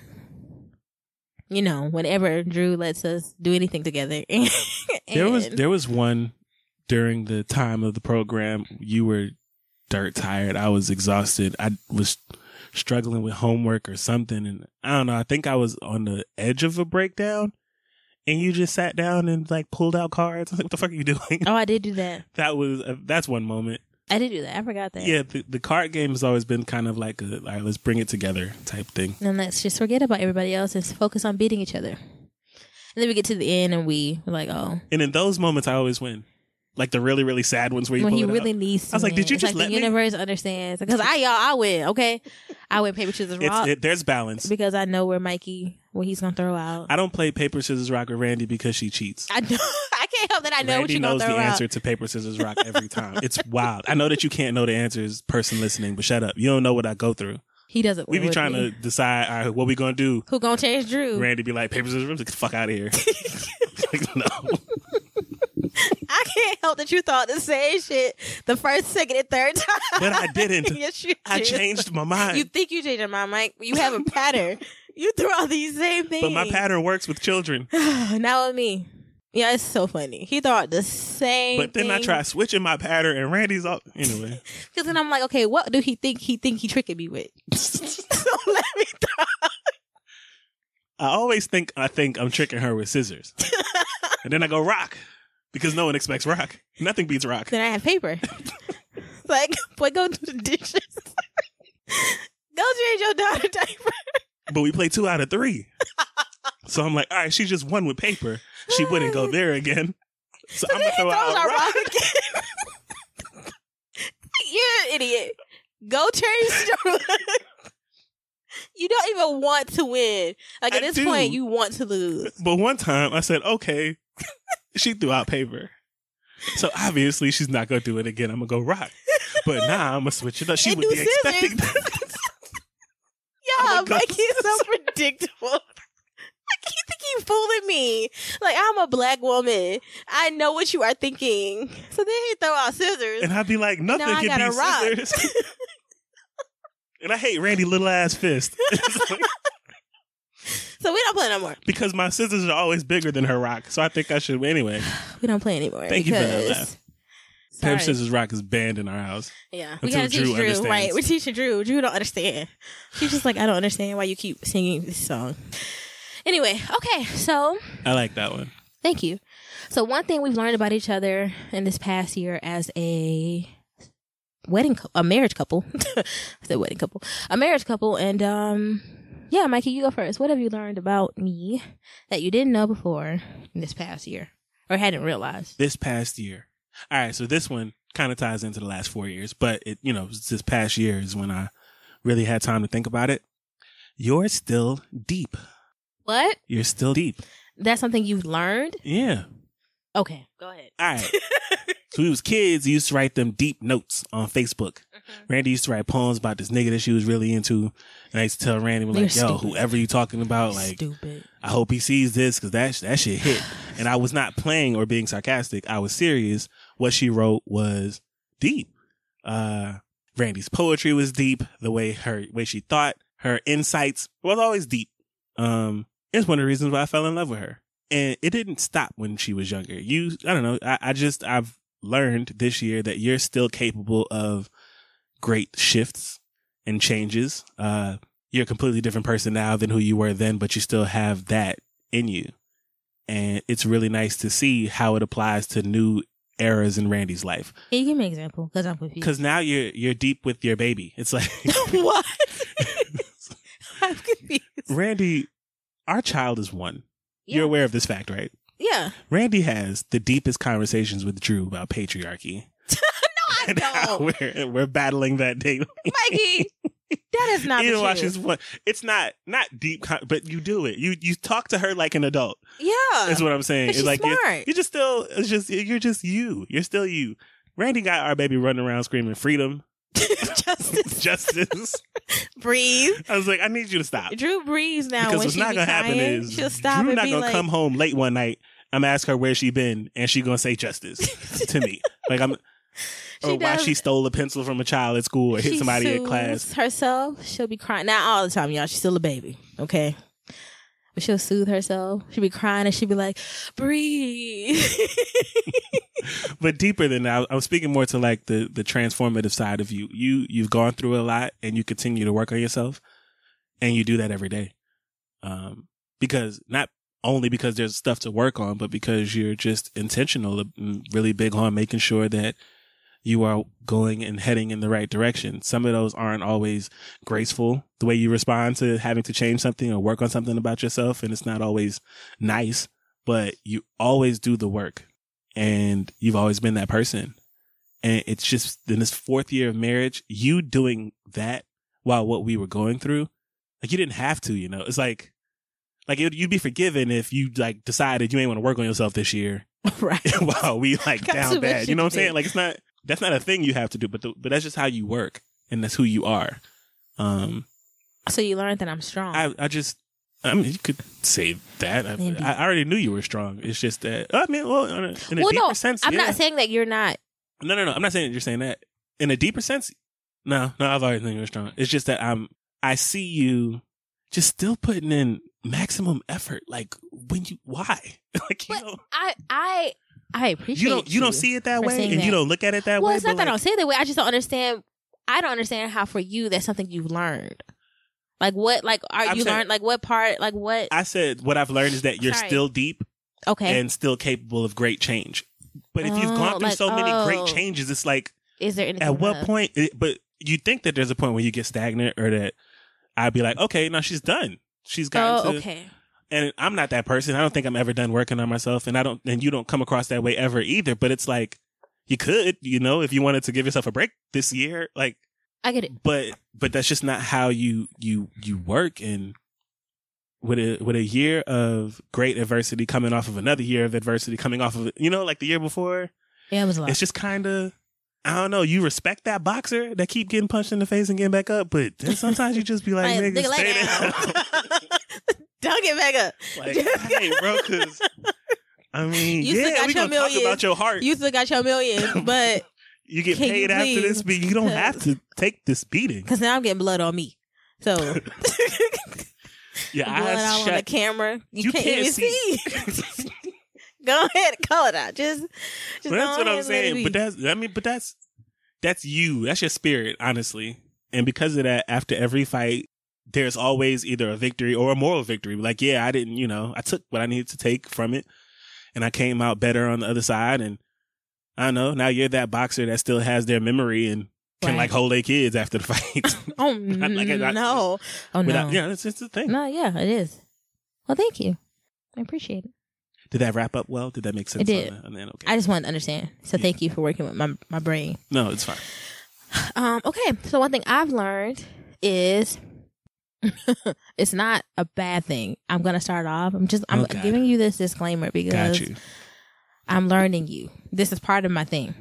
whenever Drew lets us do anything together. There was one during the time of the program. You were dirt tired. I was exhausted. I was struggling with homework or something. And I don't know. I think I was on the edge of a breakdown. And you just sat down and pulled out cards. I was like, what the fuck are you doing? Oh, I did do that. That's one moment. I did do that. I forgot that. Yeah, the card game has always been kind of like all right, let's bring it together type thing. And let's just forget about everybody else and focus on beating each other. And then we get to the end and we're like, oh. And in those moments, I always win. Like the really, really sad ones where you when pull he it really out. needs to I was like, win. did you It's just like let the me? universe understands. Because I win, okay? I win paper, scissors, rock. There's balance. Because I know what he's going to throw out. I don't play paper, scissors, rock with Randy because she cheats. I can't help that I know what Randy you're going knows to the throw out. answer to paper, scissors, rock every time. It's wild. I know that you can't know the answers, person listening, but shut up. You don't know what I go through. He doesn't We win be with trying me. to decide, all right, what we going to do? Who going to change Drew? Randy be like, paper, scissors, rock, get the fuck out of here. Like, no. I can't help that you thought the same shit the first, second, and third time. But I didn't. Yes, you I did. changed my mind. You think you changed your mind, Mike? You have a pattern. You throw out these same things. But my pattern works with children. Not with me. Yeah, it's so funny. He thought the same But then I thing. try switching my pattern, and Randy's all anyway. Because then I'm like, okay, what do he think he tricking me with? So let me throw. I always think I'm tricking her with scissors, and then I go rock because no one expects rock. Nothing beats rock. Then I have paper. Like, boy, go do the dishes. Go change your daughter diaper. But we play 2 out of 3, so I'm like, all right, she just won with paper. She wouldn't go there again, so I'm gonna throw out rock. Again. You're an idiot. Go change your. You don't even want to win. Like, at I this do. point, you want to lose. But one time I said, okay, she threw out paper. So obviously she's not going to do it again. I'm going to go rock. But now I'm going to switch it up. She And would do be expecting scissors. that. Yeah, I'ma go Mikey is so predictable. Like, you think you fooling me? Like, I'm a black woman. I know what you are thinking. So then he throw out scissors. And I'd be like, nothing Now I can gotta beat rock. scissors. And I hate Randy little ass fist. It's like, So we don't play no more. because my scissors are always bigger than her rock. So I think I should. Anyway, We don't play anymore. Thank you for that because- laugh. Sorry. paper, scissors, rock is banned in our house. Yeah, we Until gotta teach Drew Drew. understands. Right, we're teaching Drew. Drew don't understand. She's just like, I don't understand why you keep singing this song. Anyway, okay, so I like that one. thank you. So one thing we've learned about each other in this past year as a marriage couple. I said wedding couple. A marriage couple, and yeah, Mikey, you go first. What have you learned about me that you didn't know before in this past year or hadn't realized? This past year. All right, so this one kind of ties into the last 4 years, but it, this past year is when I really had time to think about it. You're still deep. What? You're still deep. That's something you've learned? Yeah. Okay, go ahead. All right. So we was kids, we used to write them deep notes on Facebook. Randy used to write poems about this nigga that she was really into. And I used to tell Randy, like, You're yo, stupid. whoever you talking about, like, Stupid. I hope he sees this because that shit hit. And I was not playing or being sarcastic. I was serious. What she wrote was deep. Randy's poetry was deep. The way she thought, her insights was always deep. It's one of the reasons why I fell in love with her. And it didn't stop when she was younger. I don't know. I've learned this year that you're still capable of great shifts and changes. You're a completely different person now than who you were then, but you still have that in you. And it's really nice to see how it applies to new eras in Randy's life. Can you give me an example? Because I'm confused. Because now you're deep with your baby. It's like What? I'm confused. Randy, our child is one. Yeah. You're aware of this fact, right? Yeah. Randy has the deepest conversations with Drew about patriarchy. I And how don't. we're battling that daily. Mikey, that is not Even the while truth. she's one, it's not deep, but you do it. You talk to her like an adult. Yeah. That's what I'm saying. But It's she's like smart. you're just still. It's just you're just you. You're still you. Randy got our baby running around screaming freedom, Justice. justice. Breathe. I was like, I need you to stop. Drew breathes now Because when what's she not be gonna happen crying. is She'll stop Drew and not be gonna like, come home late one night I'm gonna ask her where she been, and she gonna say justice to me. Like or why she stole a pencil from a child at school or hit somebody at class. Herself, she'll be crying. Not all the time, y'all. She's still a baby, okay? But she'll soothe herself. She'll be crying and she'll be like, breathe. But deeper than that, I'm speaking more to like the transformative side of you. You've gone through a lot and you continue to work on yourself, and you do that every day. Because not only because there's stuff to work on, but because you're just intentional, really big on making sure that you are going and heading in the right direction. Some of those aren't always graceful, the way you respond to having to change something or work on something about yourself. And it's not always nice, but you always do the work, and you've always been that person. And it's just in this 4th year of marriage, you doing that while what we were going through, like you didn't have to, you know, it's like you'd be forgiven if you like decided you ain't want to work on yourself this year. Right. While we like down bad, you know what I'm saying? Like that's not a thing you have to do, but that's just how you work, and that's who you are. So you learned that I'm strong. I mean, you could say that. I already knew you were strong. It's just that, I mean, well, in a deeper sense, I'm not saying that you're not. No. I'm not saying that you're saying that. In a deeper sense, no, I've always known you were strong. It's just that I see you just still putting in maximum effort. Like why? Like, you know. I appreciate you don't see it that way, and that. you don't look at it that way. Well, it's not that I don't see it that way. I just don't understand. I don't understand how for you that's something you've learned. Like what? Like you learned? Like what part? Like what? I said what I've learned is that you're still deep, okay, and still capable of great change. But if you've gone through so many great changes, it's like, is there anything at what point? But you think that there's a point where you get stagnant, or that I'd be like, okay, now she's done. She's gotten to. Okay. And I'm not that person. I don't think I'm ever done working on myself, and you don't come across that way ever either. But it's like, you could, you know, if you wanted to give yourself a break this year, like, I get it. But that's just not how you work. And with a year of great adversity coming off of another year of adversity coming off of, you know, like the year before. Yeah, it was a lot. It's just kind of, I don't know. You respect that boxer that keep getting punched in the face and getting back up, but then sometimes you just be like, nigga, stay there. Don't get back up. Like, hey, bro, because, I mean, we going to talk about your heart. You still got your million, but you get paid after this, but you don't have to take this beating. Because now I'm getting blood on me. So, your blood eyes out shut. on the camera. You can't even see. Go ahead and call it out. Just that's what I'm saying. But that's you. That's your spirit, honestly. And because of that, after every fight, there's always either a victory or a moral victory. Like, yeah, I didn't, you know, I took what I needed to take from it, and I came out better on the other side. And I don't know, now you're that boxer that still has their memory and can like hold their kids after the fight. Oh, no. Yeah, it's the thing. No, yeah, it is. Well, thank you. I appreciate it. Did that wrap up well? Did that make sense? It did. Okay. I just wanted to understand. So thank you for working with my brain. No, it's fine. Okay, so one thing I've learned is it's not a bad thing. I'm going to start off. I'm giving you this disclaimer because I'm learning you. This is part of my thing.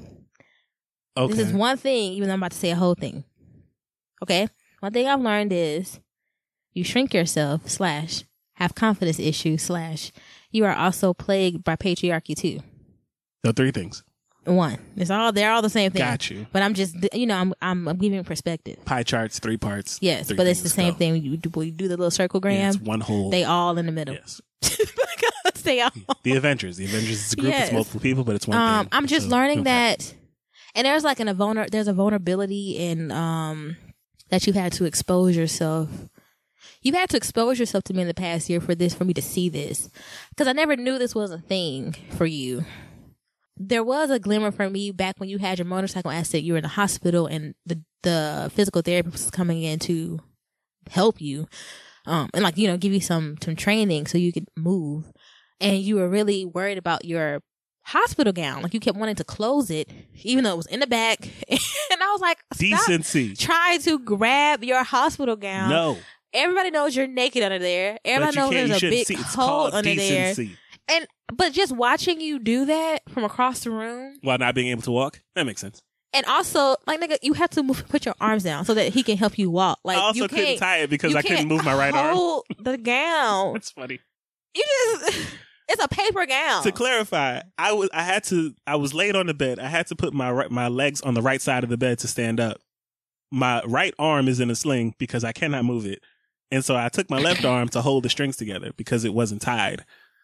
Okay. This is one thing, even though I'm about to say a whole thing. Okay? One thing I've learned is you shrink yourself / have confidence issues / you are also plagued by patriarchy too. So 3 things. 1. They're all the same thing. Got you. But I'm just, you know, I'm giving perspective. Pie charts, 3 parts. Yes, but it's the same thing. You do the little circlegram. Yeah, it's one whole. They all in the middle. Yes. They all. The Avengers. The Avengers is a group. It's multiple people, but it's one thing. I'm just learning that, and there's like there's a vulnerability in that you've had to expose yourself. You've had to expose yourself to me in the past year for me to see this, because I never knew this was a thing for you. There was a glimmer for me back when you had your motorcycle accident. You were in the hospital, and the physical therapist was coming in to help you, and like, you know, give you some training so you could move. And you were really worried about your hospital gown. Like, you kept wanting to close it, even though it was in the back. And I was like, decency. Try to grab your hospital gown. No. Everybody knows you're naked under there. Everybody knows there's a big hole under decency. there. But just watching you do that from across the room while not being able to walk, that makes sense. And also, like, nigga, you have to put your arms down so that he can help you walk. Like, I also couldn't tie it because I couldn't move my right arm. Hold the gown. That's funny. You just It's a paper gown. To clarify, I was laid on the bed. I had to put my legs on the right side of the bed to stand up. My right arm is in a sling because I cannot move it. And so I took my left arm to hold the strings together because it wasn't tied.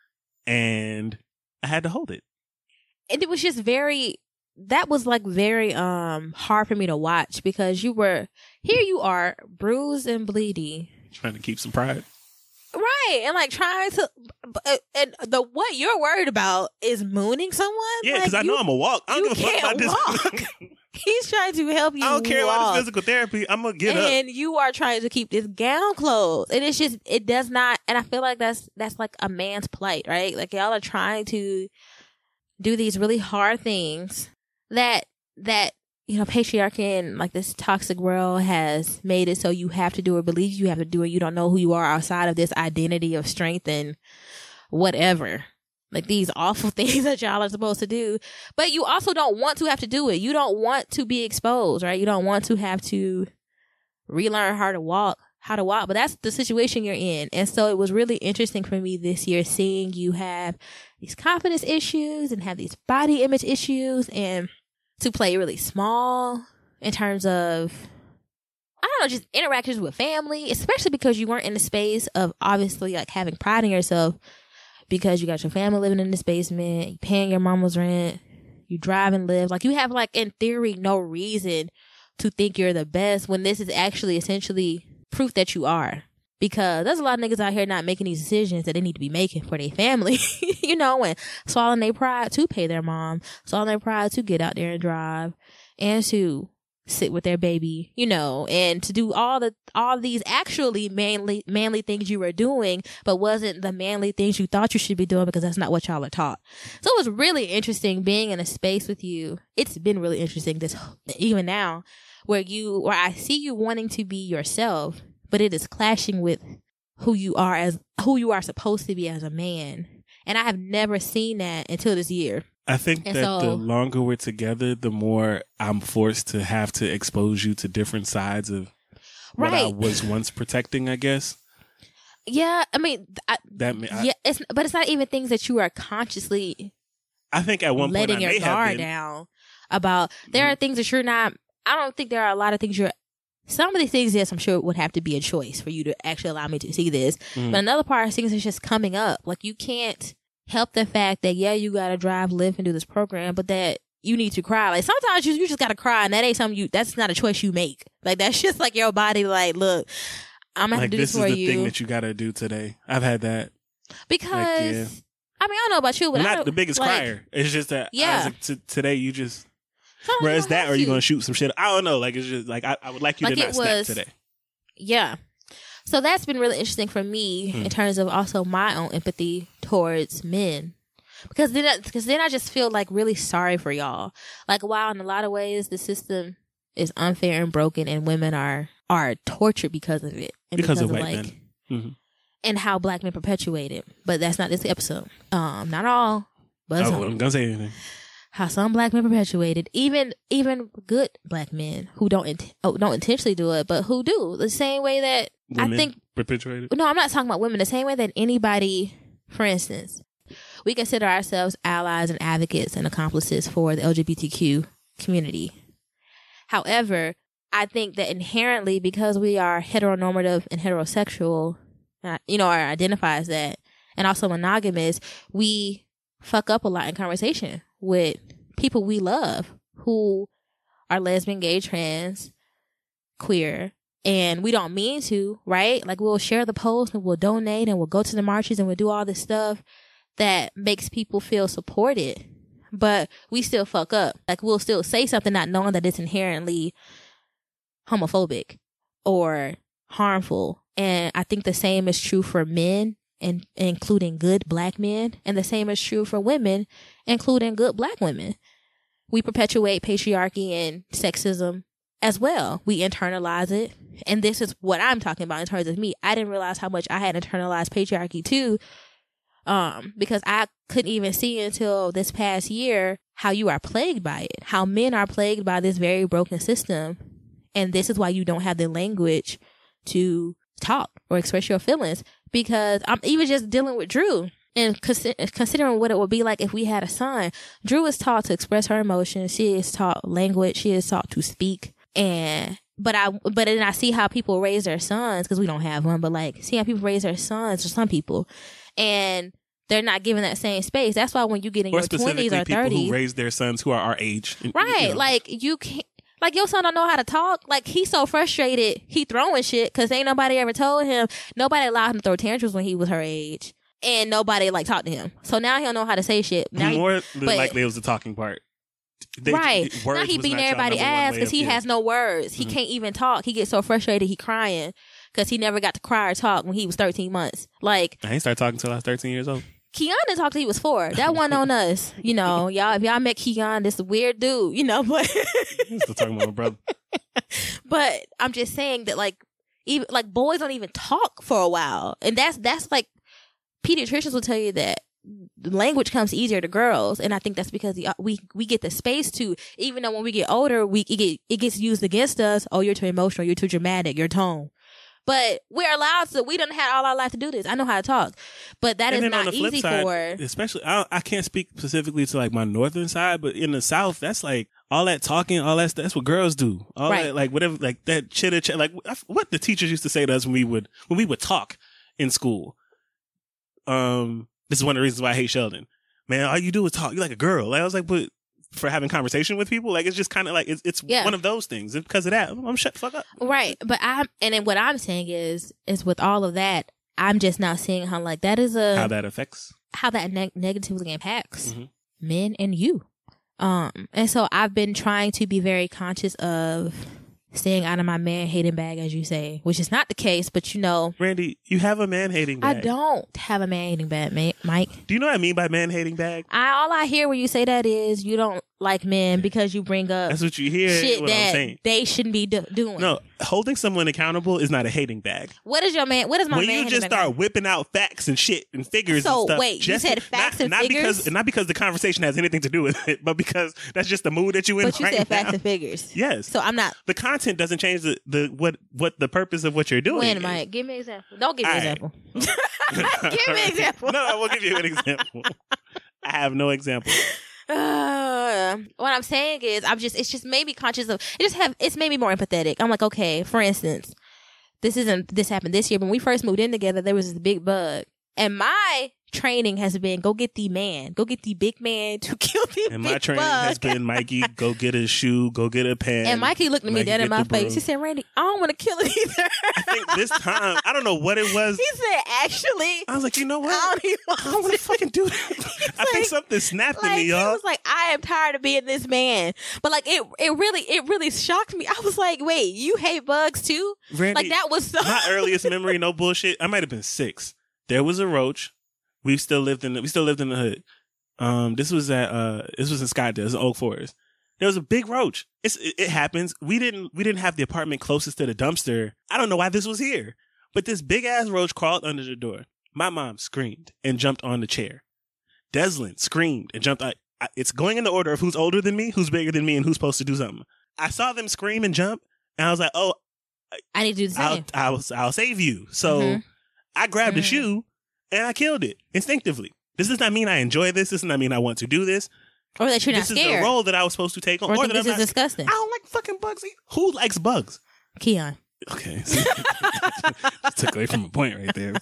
And I had to hold it. And it was just very hard for me to watch because you are bruised and bleedy. Trying to keep some pride. Right. And like trying to, and what you're worried about is mooning someone. Yeah, because I know I'm going to walk. I don't give a fuck about this. He's trying to help you. I don't care about the physical therapy. I'm going to get up. And you are trying to keep this gown closed. And it's just, it does not, and I feel like that's like a man's plight, right? Like y'all are trying to do these really hard things that, patriarchy and like this toxic world has made it so you have to do or believe you have to do it. You don't know who you are outside of this identity of strength and whatever. Like these awful things that y'all are supposed to do. But you also don't want to have to do it. You don't want to be exposed, right? You don't want to have to relearn how to walk. But that's the situation you're in. And so it was really interesting for me this year seeing you have these confidence issues and have these body image issues and to play really small in terms of, I don't know, just interactions with family, especially because you weren't in the space of obviously like having pride in yourself because you got your family living in this basement, you paying your mama's rent, you drive and live. Like you have like in theory no reason to think you're the best when this is actually essentially proof that you are. Because there's a lot of niggas out here not making these decisions that they need to be making for their family, and swallowing their pride to pay their mom, swallowing their pride to get out there and drive and to sit with their baby, and to do all these actually manly things you were doing, but wasn't the manly things you thought you should be doing because that's not what y'all are taught. So it was really interesting being in a space with you. It's been really interesting even now where I see you wanting to be yourself, but it is clashing with who you are supposed to be as a man. And I have never seen that until this year. I think the longer we're together, the more I'm forced to have to expose you to different sides of what I was once protecting, I guess. Yeah, I mean, it's not even things that you are consciously. I think at one point I may have been. Letting your guard down about. There are things that you're not. I don't think there are a lot of things you're. Some of these things, yes, I'm sure it would have to be a choice for you to actually allow me to see this. But another part of things is just coming up. Like you can't help the fact that, you got to drive, live, and do this program, but that you need to cry. Like sometimes you just got to cry, and that ain't something that's not a choice you make. Like that's just like your body, like, look, I'm going to have to do this for you. This is the thing that you got to do today. I've had that. Because, I mean, I don't know about you, but I'm not the biggest crier. It's just that today you just... Whereas that, or are you going to shoot some shit? I don't know. Like, it's just like, I would like you to not snap today. Yeah. So that's been really interesting for me in terms of also my own empathy towards men. Because then I just feel like really sorry for y'all. Like, while in a lot of ways the system is unfair and broken and women are tortured because of it. And because of white men. Mm-hmm. And how black men perpetuate it. But that's not this episode. Not all. But I'm going to say anything. How some black men perpetuate it, even good black men who don't intentionally do it, but who do the same way that women I think perpetuate it. No, I'm not talking about women. The same way that anybody, for instance, we consider ourselves allies and advocates and accomplices for the LGBTQ community. However, I think that inherently, because we are heteronormative and heterosexual, or identify as that, and also monogamous, we fuck up a lot in conversation with people we love who are lesbian, gay, trans, queer, and we don't mean to, right? Like we'll share the post and we'll donate and we'll go to the marches and we'll do all this stuff that makes people feel supported, but we still fuck up. Like we'll still say something not knowing that it's inherently homophobic or harmful. And I think the same is true for men, and including good black men, and the same is true for women, including good black women. We perpetuate patriarchy and sexism as well. We internalize it. And this is what I'm talking about in terms of me. I didn't realize how much I had internalized patriarchy too, because I couldn't even see until this past year how you are plagued by it, how men are plagued by this very broken system. And this is why you don't have the language to talk or express your feelings. Because I'm even just dealing with Drew And considering what it would be like if we had a son, Drew is taught to express her emotions. She is taught language. She is taught to speak. But then I see how people raise their sons, because we don't have one, but like see how people raise their sons, or some people, and they're not given that same space. That's why when you get in your 20s or 30s, people who raise their sons who are our age, right? You know. Like you can't. Like, your son don't know how to talk. Like, he's so frustrated, he throwing shit because ain't nobody ever told him. Nobody allowed him to throw tantrums when he was her age. And nobody, like, talked to him. So now he don't know how to say shit. Now More likely it was the talking part. Right. Now he beating everybody's ass because he has no words. He Mm-hmm. can't even talk. He gets so frustrated, he crying because he never got to cry or talk when he was 13 months. Like, I ain't started talking until I was 13 years old. Keon didn't talk till he was 4. That wasn't on us. You know, y'all, if y'all met Keon, this is a weird dude, you know, but I'm still talking about my brother. But I'm just saying that, like, even like boys don't even talk for a while. And that's like, pediatricians will tell you that language comes easier to girls, and I think that's because we get the space to, even though when we get older, it gets used against us. Oh, you're too emotional, you're too dramatic, your tone. But we're allowed to. We done had all our life to do this. I know how to talk, but that is not easy for. Especially, I can't speak specifically to like my northern side, but in the South, that's like all that talking, all that stuff. That's what girls do. All right. that, like whatever, like that chitter chat, like what the teachers used to say to us when we would talk in school. This is one of the reasons why I hate Sheldon. Man, all you do is talk. You're like a girl. Like, I was like, but for having conversation with people, like it's just kind of like it's one of those things. And because of that, I'm shut the fuck up. Right, but then what I'm saying is with all of that, I'm just now seeing how like that is how that affects, how that negatively impacts men and you. And so I've been trying to be very conscious of staying out of my man-hating bag, as you say, which is not the case, but you know. Randy, you have a man-hating bag. I don't have a man-hating bag, Mike. Do you know what I mean by man-hating bag? All I hear when you say that is you don't like men because you bring up that's what you hear. Shit what that I'm saying. They shouldn't be doing. No, holding someone accountable is not a hating bag. What is my man? When you just start whipping out facts and shit and figures and stuff. So wait, you said facts and figures? Not because the conversation has anything to do with it, but because that's just the mood that you in. But you said facts and figures. Yes. So I'm not. The content doesn't change what the purpose of what you're doing. When, Mike? Give me an example. Don't give me an example. Give me an example. No, I will give you an example. I have no example. What I'm saying is, it's just made me conscious of, it's made me more empathetic. I'm like, okay, for instance, this happened this year. When we first moved in together, there was this big bug. And my training has been, go get the big man to kill the big bug. And my training has been, Mikey, go get a shoe, go get a pen. And Mikey looked at me dead in my face. He said, Randy, I don't want to kill it either. I think this time, I don't know what it was. He said, actually. I was like, you know what? I don't want to fucking do that. I think something snapped in me, y'all. He was like, I am tired of being this man. But like, it really shocked me. I was like, wait, you hate bugs too? Randy, like that was so. My earliest memory, no bullshit. I might have been 6. There was a roach. We still lived in the hood. This was in Scottsdale. It was in Oak Forest. There was a big roach. It happens. We didn't have the apartment closest to the dumpster. I don't know why this was here, but this big ass roach crawled under the door. My mom screamed and jumped on the chair. Deslin screamed and jumped. It's going in the order of who's older than me, who's bigger than me, and who's supposed to do something. I saw them scream and jump, and I was like, "Oh, I need to do the same. I'll save you." So I grabbed a shoe and I killed it instinctively. This does not mean I enjoy this. This does not mean I want to do this. Or that you're not scared. This is the role that I was supposed to take on. Or that this is disgusting. I don't like fucking bugs. Who likes bugs? Keon. Okay. Took away from a point right there.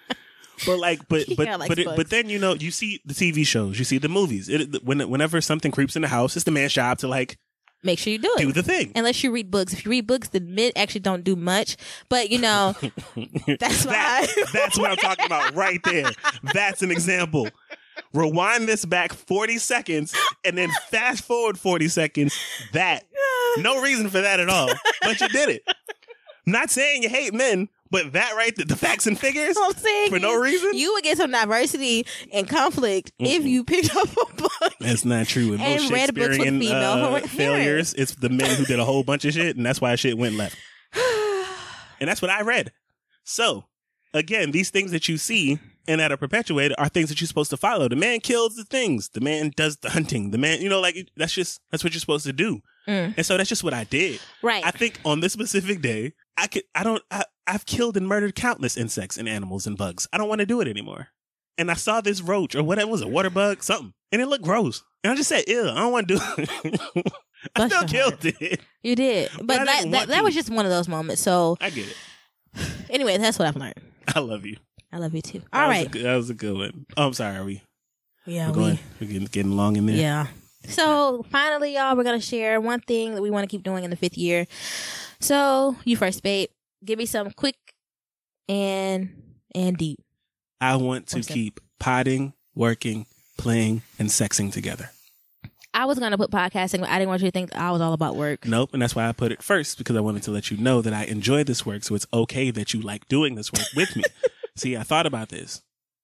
But then, you know, you see the TV shows, you see the movies. Whenever something creeps in the house, it's the man's job to like make sure you do it. Do the thing. Unless you read books. If you read books, the men actually don't do much. But, you know, that's why. That's what I'm talking about right there. That's an example. Rewind this back 40 seconds and then fast forward 40 seconds. No reason for that at all. But you did it. Not saying you hate men, but that right, the facts and figures I'm saying for no reason. You would get some diversity and conflict if you picked up a book. That's not true. With most Shakespearean failures, it's the men who did a whole bunch of shit, and that's why shit went left. And that's what I read. So, again, these things that you see and that are perpetuated are things that you're supposed to follow. The man kills the things. The man does the hunting. The man, you know, like that's what you're supposed to do. And so that's just what I did. Right. I think on this specific day, I've killed and murdered countless insects and animals and bugs. I don't want to do it anymore. and I saw this roach or whatever, was a water bug, something, and it looked gross. And I just said, ew, I don't want to do it. I still killed it. You did. But that was just one of those moments. So I get it. Anyway, that's what I've learned. I love you. I love you too. All right. That was a good one. Oh, I'm sorry. We're getting along in there. Yeah. So finally, y'all, we're going to share one thing that we want to keep doing in the 5th year. So you first, babe. Give me some quick and deep. I want to keep potting, working, playing, and sexing together. I was going to put podcasting, but I didn't want you to think I was all about work. Nope. And that's why I put it first, because I wanted to let you know that I enjoy this work. So it's okay that you like doing this work with me. See, I thought about this.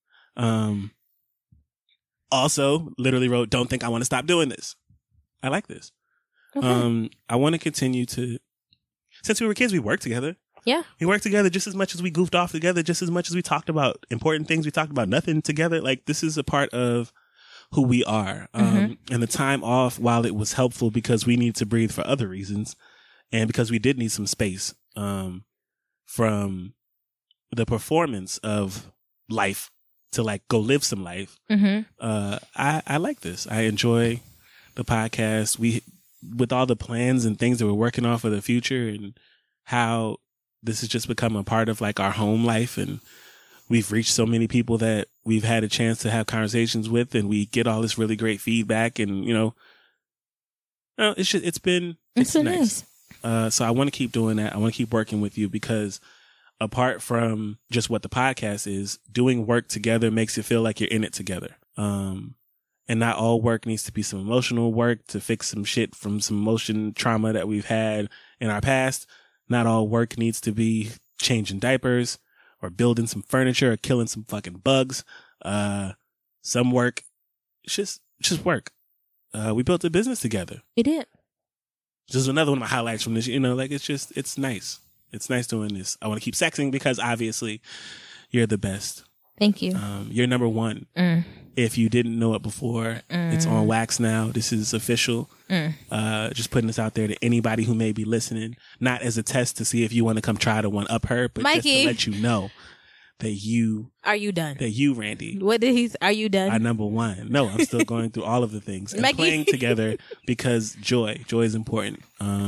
Also, literally wrote, don't think I want to stop doing this. I like this. Okay. I want to continue to, since we were kids, we worked together. Yeah. We worked together just as much as we goofed off together, just as much as we talked about important things. We talked about nothing together. Like, this is a part of who we are. And the time off, while it was helpful because we need to breathe for other reasons, and because we did need some space from the performance of life to like go live some life. I like this. I enjoy the podcast. With all the plans and things that we're working on for the future, and how this has just become a part of like our home life, and we've reached so many people that we've had a chance to have conversations with, and we get all this really great feedback, and it's been nice. So I want to keep doing that. I want to keep working with you, because apart from just what the podcast is, doing work together makes you feel like you're in it together. And not all work needs to be some emotional work to fix some shit from some emotion trauma that we've had in our past. Not all work needs to be changing diapers or building some furniture or killing some fucking bugs. Some work, it's just work. We built a business together. We did. Just another one of my highlights from this, it's nice. It's nice doing this. I want to keep sexing because obviously you're the best. Thank you. You're number one. If you didn't know it before, it's on wax now. This is official. Just putting this out there to anybody who may be listening, not as a test to see if you want to come try to one up her, but Mikey, just to let you know that you are you done. That you, Randy. What did he? Are you done? Are number one. No, I'm still going through all of the things and playing together because joy is important.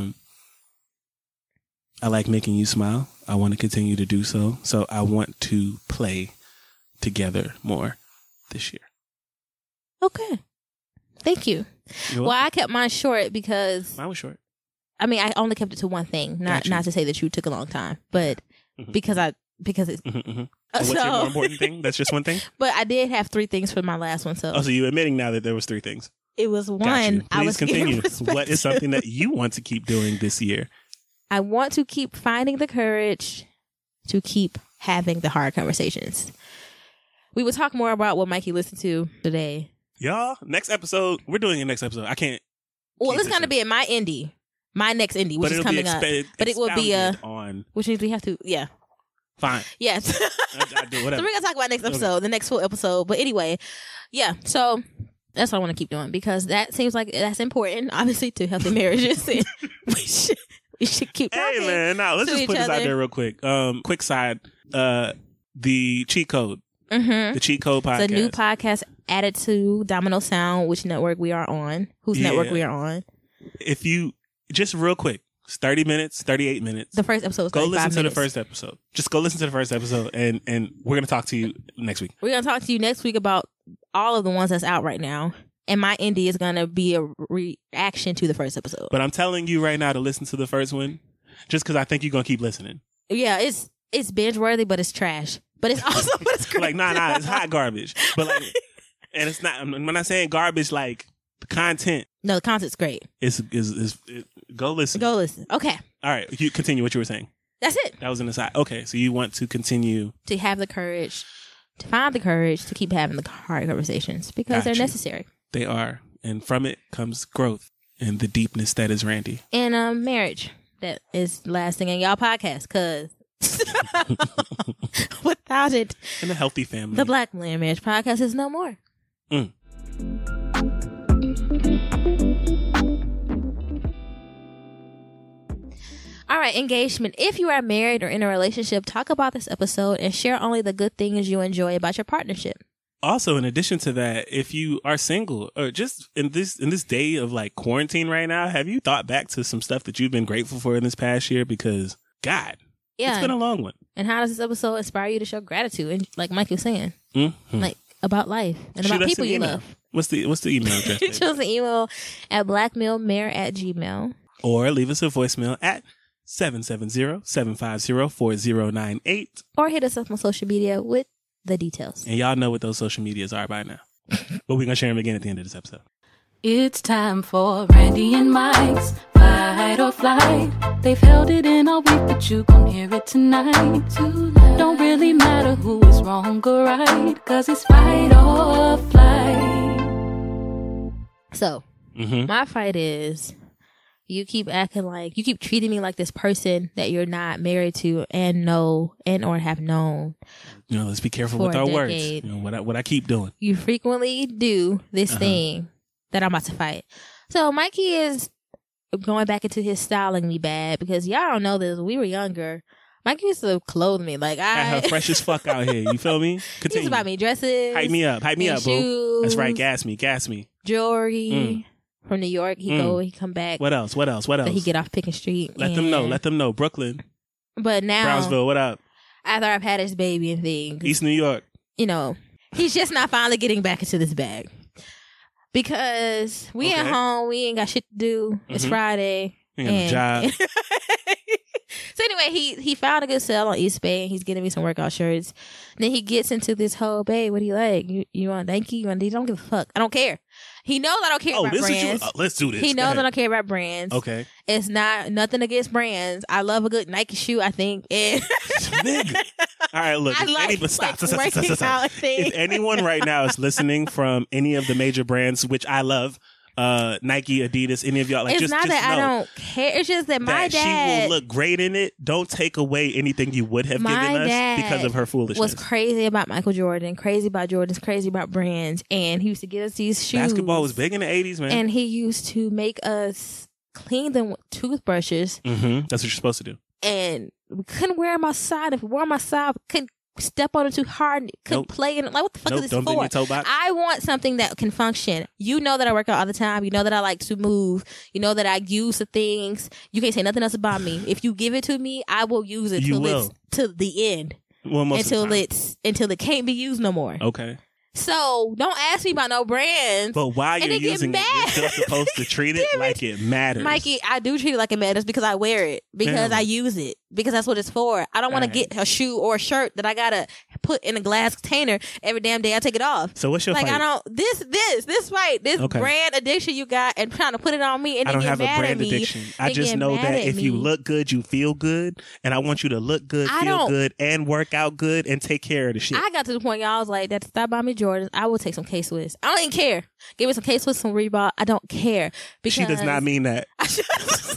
I like making you smile. I want to continue to do so. So I want to play together more this year. Okay. Thank you. Well, I kept mine short because mine was short. I mean, I only kept it to one thing. Not to say that you took a long time, but because it's And what's your more important thing? That's just one thing? But I did have 3 things for my last one. So you're admitting now that there was 3 things. It was one. Please continue. What is something that you want to keep doing this year? I want to keep finding the courage to keep having the hard conversations. We will talk more about what Mikey listened to today. Y'all, next episode, we're doing a next episode. I can't. Well, it's going to be at my indie. My next indie, which is coming up. But it will be which means we have to, yeah. Fine. Yes. I do whatever. So we're going to talk about next episode, the next full episode. But anyway, yeah. So that's what I want to keep doing because that seems like that's important, obviously, to healthy marriages. And we should keep talking. Hey, man. Now, let's just put this out there real quick. Quick side. The Cheat Code. The Cheat Code podcast. It's a new podcast added to Domino Sound, which network we are on, network we are on. If you, just real quick, 30 minutes, 38 minutes. The first episode was 35 minutes. Go listen to the first episode. Just go listen to the first episode, and we're going to talk to you next week. We're going to talk to you next week about all of the ones that's out right now. And my indie is going to be a reaction to the first episode. But I'm telling you right now to listen to the first one, just because I think you're going to keep listening. Yeah, it's binge-worthy, but it's trash. But it's awesome, but it's great. Nah, it's hot garbage. But like, and it's not, I'm not saying garbage like the content. No, the content's great. Go listen. Go listen. Okay. All right. You continue what you were saying. That's it. That was an aside. Okay. So you want to continue to have the courage, to find the courage to keep having the hard conversations because they're necessary. They are. And from it comes growth and the deepness that is Randy. And marriage. That is lasting in y'all podcast because without it, and a healthy family, the Black Millennial Marriage Podcast is no more. All right, engagement. If you are married or in a relationship, talk about this episode and share only the good things you enjoy about your partnership. Also, in addition to that, if you are single or just in this day of like quarantine right now, have you thought back to some stuff that you've been grateful for in this past year? Because God, it's been a long one. And how does this episode inspire you to show gratitude? And like Mike was saying, Mm-hmm. about life and Shoot about us people an you email. love. What's the email address? baby? Choose an email at blackmailmare@gmail. Or leave us a voicemail at 770-750-4098. Or hit us up on social media with the details. And y'all know what those social medias are by now. But we're going to share them again at the end of this episode. It's time for Randy and Mike's Fight or Flight. They've held it in all week, but you gon' hear it tonight. Don't really matter who is wrong or right, cause it's Fight or Flight. So, my fight is you keep treating me like this person that you're not married to and know and or have known. You know, let's be careful For with a our words. decade. You know, what I keep doing. You frequently do this thing that I'm about to fight. So Mikey is going back into his styling me bad because y'all don't know this. When we were younger, Mikey used to clothe me like Got her fresh as fuck out here. You feel me? He Continue. used to buy me dresses. Hype me up, boo. shoes, That's right. Gas me. jewelry from New York. He come back. What else? But he get off Pickens Street. Let them know. Brooklyn, But now, Brownsville. What up? after I've had his baby and things, East New York. you know, he's just not finally getting back into this bag. Because we at Okay. home, we ain't got shit to do. It's Friday. Ain't got no job. So anyway, he found a good sale on East Bay and he's getting me some workout shirts. Then he gets into this whole, babe, what do you like? You want Nike? You want these? I don't give a fuck. I don't care. He knows I don't care about this brands. is you. Let's do this. He Go knows I ahead. don't care about brands. Okay. It's nothing against brands. I love a good Nike shoe, I think. And Nigga. All right, look. I like, Stop. working out things. If anyone right now is listening from any of the major brands, which I love, Nike, Adidas, any of y'all, like it's just not that know I don't care. It's just that my that dad she will look great in it. Don't take away anything you would have given My us dad because of her foolishness. was crazy about Michael Jordan, crazy about Jordans, crazy about brands, and he used to get us these shoes. Basketball was big in the 80s, man. and he used to make us clean them with toothbrushes, That's what you're supposed to do. and we couldn't wear them outside. If we wore them outside, we couldn't step on it too hard. And couldn't Nope. play in it. Like, what the fuck Nope, is this don't bend for? your toe box. I want something that can function. You know that I work out all the time. You know that I like to move. You know that I use the things. You can't say nothing else about me. If you give it to me, I will use it You till will. it's to the end. Well, most of the time. Until it can't be used no more. Okay. So don't ask me about no brands. But while And you're they get using it, mad. you're still supposed to treat it like it matters. Mikey, I do treat it like it matters because I wear it, because Yeah. I use it, because that's what it's for. I don't want to Alright. get a shoe or a shirt that I gotta put in a glass container every damn day I take it off. So what's your Like, fight? I don't, this Okay. brand addiction you got and trying to put it on me and I don't then get have a mad at brand me. addiction. I They just get know mad that at if you me. look good, you feel good. And I want you to look good, I feel don't- good, and work out good and take care of the shit. I got to the point, y'all, I was like, that stop buying me Jordans. I will take some K-Swiss. I don't even care. Give me some K-Swiss, some Reebok. I don't care. Because She does not mean that. I just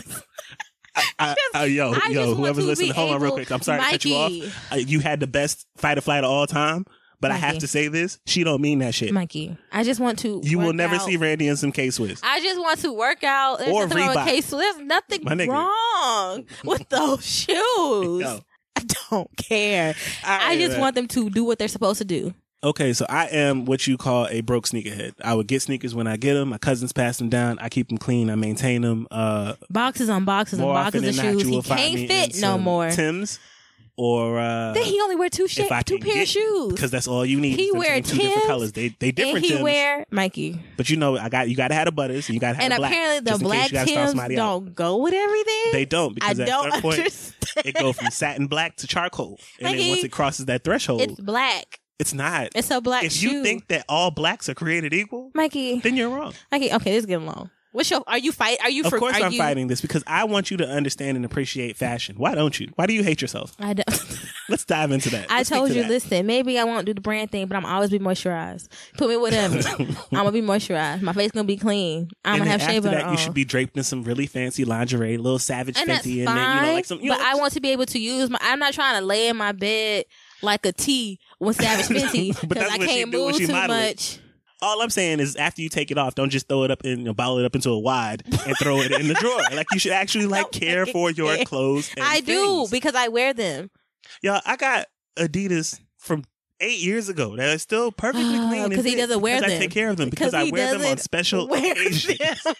Yo, want whoever's to listening, be hold on real able- quick. I'm sorry to cut you Mikey. off. You had the best fight or flight of all time, but I have Mikey. to say this. She don't mean that shit. Mikey, I just want to You will work never out. see Randy in some K-Swiss. I just want to work out. There's Or nothing wrong with Reebok. K-Swiss. There's nothing My nigga. wrong with those shoes. Yo. I don't care. All I right, just man. want them to do what they're supposed to do. Okay, so I am what you call a broke sneakerhead. I would get sneakers when I get them. My cousins pass them down. I keep them clean. I maintain them. Boxes on boxes and More boxes often of than not, shoes. you He will find me can't fit in no some more. Timbs or Then he only wear two if I pair can of shoes. because that's all you need. He is them wear two different Timbs, colors. They different and he Timbs. wear Mikey. But you know, you got to have the butters and you got to have And the black. apparently the just in case black you gotta start Timbs somebody out. don't go with everything. They don't because I at a don't certain point understand. it go from satin black to charcoal, and Like then once he- it crosses that threshold, It's black. it's not. It's a black if shoe. you think that all blacks are created equal, Mikey, then you're wrong. okay, this is getting long. Are you fight? Are you? Of course, are I'm you, fighting this because I want you to understand and appreciate fashion. Why don't you? Why do you hate yourself? I don't. Let's dive into that. I Let's speak told to you, that. listen, maybe I won't do the brand thing, but I'm always be moisturized. Put me whatever. I'm gonna be moisturized. My face gonna be clean. I'm And gonna then have shea after butter that, on. you should be draped in some really fancy lingerie, a little Savage and that's Fenty, fine. and then like some. but I want to be able to use my. I'm not trying to lay in my bed like a T with Savage Fenty But because that's I what she can't do when move she too model it. much. All I'm saying is, after you take it off, don't just throw it up and bottle it up into a wad and throw it in the drawer. Like you should actually like Don't care make it for your care. clothes. And I do things. because I wear them. Y'all, I got Adidas from 8 years ago that are still perfectly clean. Because he doesn't wear them. I take care of them because I wear them on special occasions.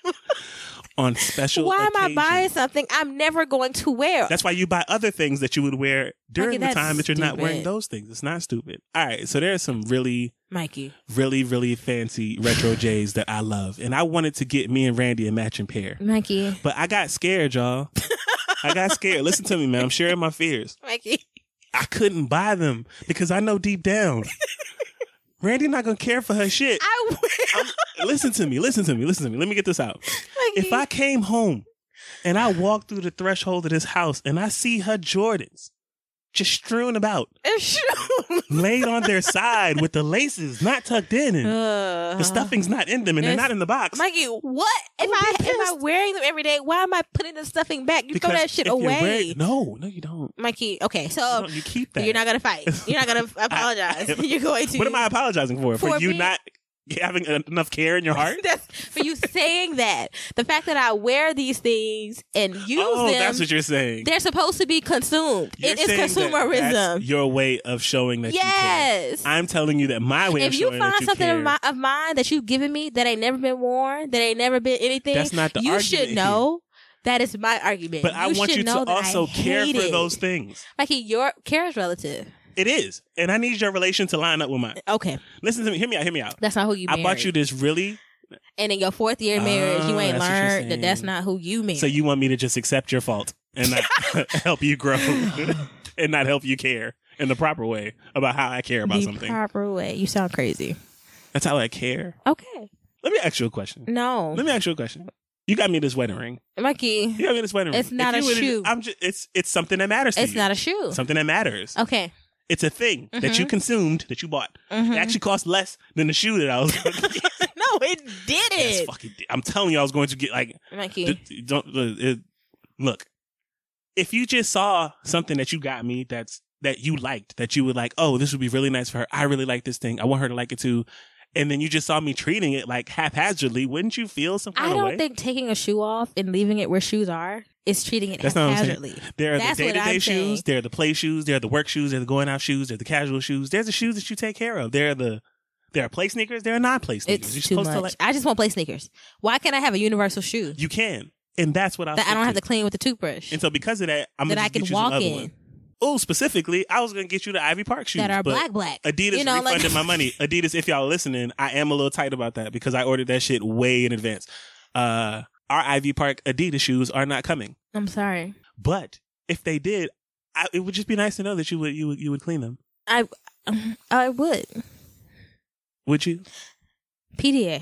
On special Why occasions. am I buying something I'm never going to wear? That's why you buy other things that you would wear during the Mikey, time that you're not wearing stupid. those things. It's not stupid. All right, so there are some really, Mikey. really fancy retro J's that I love. And I wanted to get me and Randy a matching pair. Mikey. But I got scared, y'all. I got scared. Listen to me, man. I'm sharing my fears. Mikey. I couldn't buy them because I know deep down Randy not gonna care for her shit. I will. Listen to me. Let me get this out. Mikey. If I came home and I walked through the threshold of this house and I see her Jordans just strewn about, It's true. laid on their side with the laces not tucked in and the stuffing's not in them and they're not in the box. Mikey, what? Am I wearing them every day? Why am I putting the stuffing back? You throw that shit if you're away. No, you don't. Mikey, okay, so No, you keep that. you're not going to fight. You're not going to apologize. You're going to. What am I apologizing for? For you me- not having enough care in your heart? That's for you saying that. The fact that I wear these things and use Oh, them, that's what you're saying. they're supposed to be consumed. You're It is saying that consumerism. that's your way of showing that you care. Yes. I'm telling you that my way If of you showing that find you something care. of mine that you've given me that ain't never been worn, that ain't never been anything, That's not the you argument should here. know that is my argument. But I want should you to know that also I care hate for it. those things. Mikey, your care is relative. It is. And I need your relation to line up with mine. Okay. Listen to me. Hear me out. That's not who you I married. bought you this really... And in your 4th year of marriage, you ain't that's what you're learned that that's saying. not who you married. So you want me to just accept your fault and not help you grow and not help you care in the proper way about how I care about the something. proper way. You sound crazy. That's how I care. Okay. Let me ask you a question. No. Let me ask you a question. You got me this wedding ring. Mikey, You got me this wedding ring. It's not If you a shoe. I'm just, it's something that matters to you. it's not a shoe. Something that matters. Okay. It's a thing that you consumed, that you bought. Mhm. It actually cost less than the shoe that I was going to get. No, it Yes, didn't. fucking, I'm telling you, I was going to get like. Mikey. Look, if you just saw something that you got me that you liked, that you would like, oh, this would be really nice for her. I really like this thing. I want her to like it too. And then you just saw me treating it like haphazardly. Wouldn't you feel some kind I of way? don't think taking a shoe off and leaving it where shoes are is treating it That's not what I'm saying. haphazardly. There are That's the what day-to-day I'm saying. shoes. There are the play shoes. There are the work shoes. There are the going out shoes. There are the casual shoes. There's the shoes that you take care of. There are play sneakers. There are non-play sneakers. It's You're too supposed much. to like. I just want play sneakers. Why can't I have a universal shoe You can, and that's what I. that I don't have to clean with the toothbrush And so because of that, I'm that gonna I just can get you some walk other in one. Oh, specifically, I was gonna get you the Ivy Park shoes that are but black. Adidas You know, like- refunded my money. Adidas, if y'all listening, I am a little tight about that because I ordered that shit way in advance. Our Ivy Park Adidas shoes are not coming, I'm sorry. but if they did, it would just be nice to know that you would clean them. I would. Would you? PDA.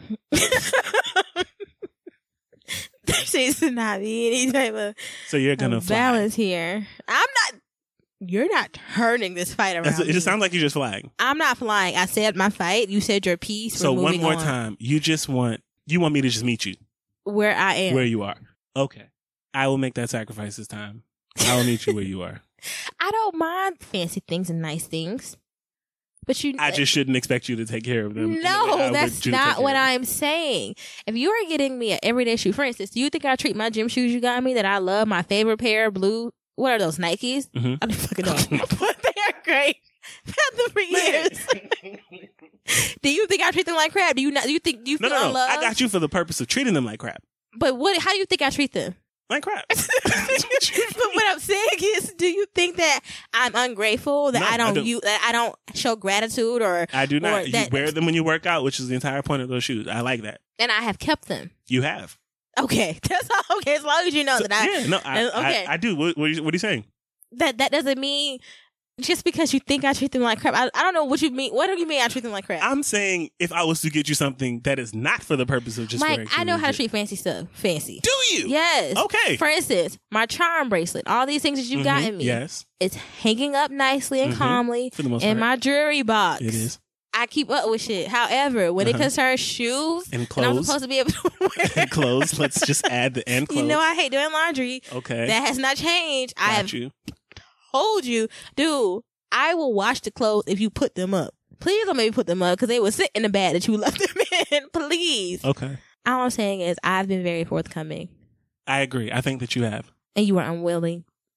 There seems to not be any type of So you're gonna fly. balance here. I'm not. You're not turning this fight around. It just me. sounds like you're just flying. I'm not flying. I said my fight. You said your piece. So We're one moving more on. time, you want me to just meet you Where I am. where you are. Okay, I will make that sacrifice this time. I will meet you where you are. I don't mind fancy things and nice things, but I just shouldn't expect you to take care of them. in the way I No, would that's you to not take what care of them. I'm saying. If you are getting me an everyday shoe, for instance, do you think I treat my gym shoes you got me that I love, my favorite pair, blue, what are those, Nikes? Mhm. I don't fucking know. But they are great. I've had them for years. Do you think I treat them like crap? Do you not? Do you think you No, feel no. love? I got you for the purpose of treating them like crap. But what? How do you think I treat them? Like crap. But what I'm saying is, do you think that I'm ungrateful? That No, I don't, I don't. that I don't show gratitude, or I do or not. You that- wear them when you work out, which is the entire point of those shoes. I like that. and I have kept them. You have. Okay, that's all. Okay, as long as you know So- that I. yeah, no, okay. I do. What are you saying? That doesn't mean just because you think I treat them like crap. I don't know what you mean. What do you mean I treat them like crap? I'm saying if I was to get you something that is not for the purpose of just Mike, wearing I know shoes, how to treat fancy stuff. Fancy. Do you? Yes. Okay. For instance, my charm bracelet, all these things that you've gotten me. Yes. It's hanging up nicely and Mhm. calmly For the most in part. my jewelry box. It is. I keep up with shit. However, when it Uh-huh. concerns shoes And I'm clothes. supposed to be able to wear, And clothes. Let's just add the and clothes. you know, I hate doing laundry. Okay. That has not changed. I Got have you. told you, dude, I will wash the clothes if you put them up. Please don't make me put them up because they will sit in the bag that you left them in. Please. Okay. All I'm saying is I've been very forthcoming I agree. I think that you have. and you were unwilling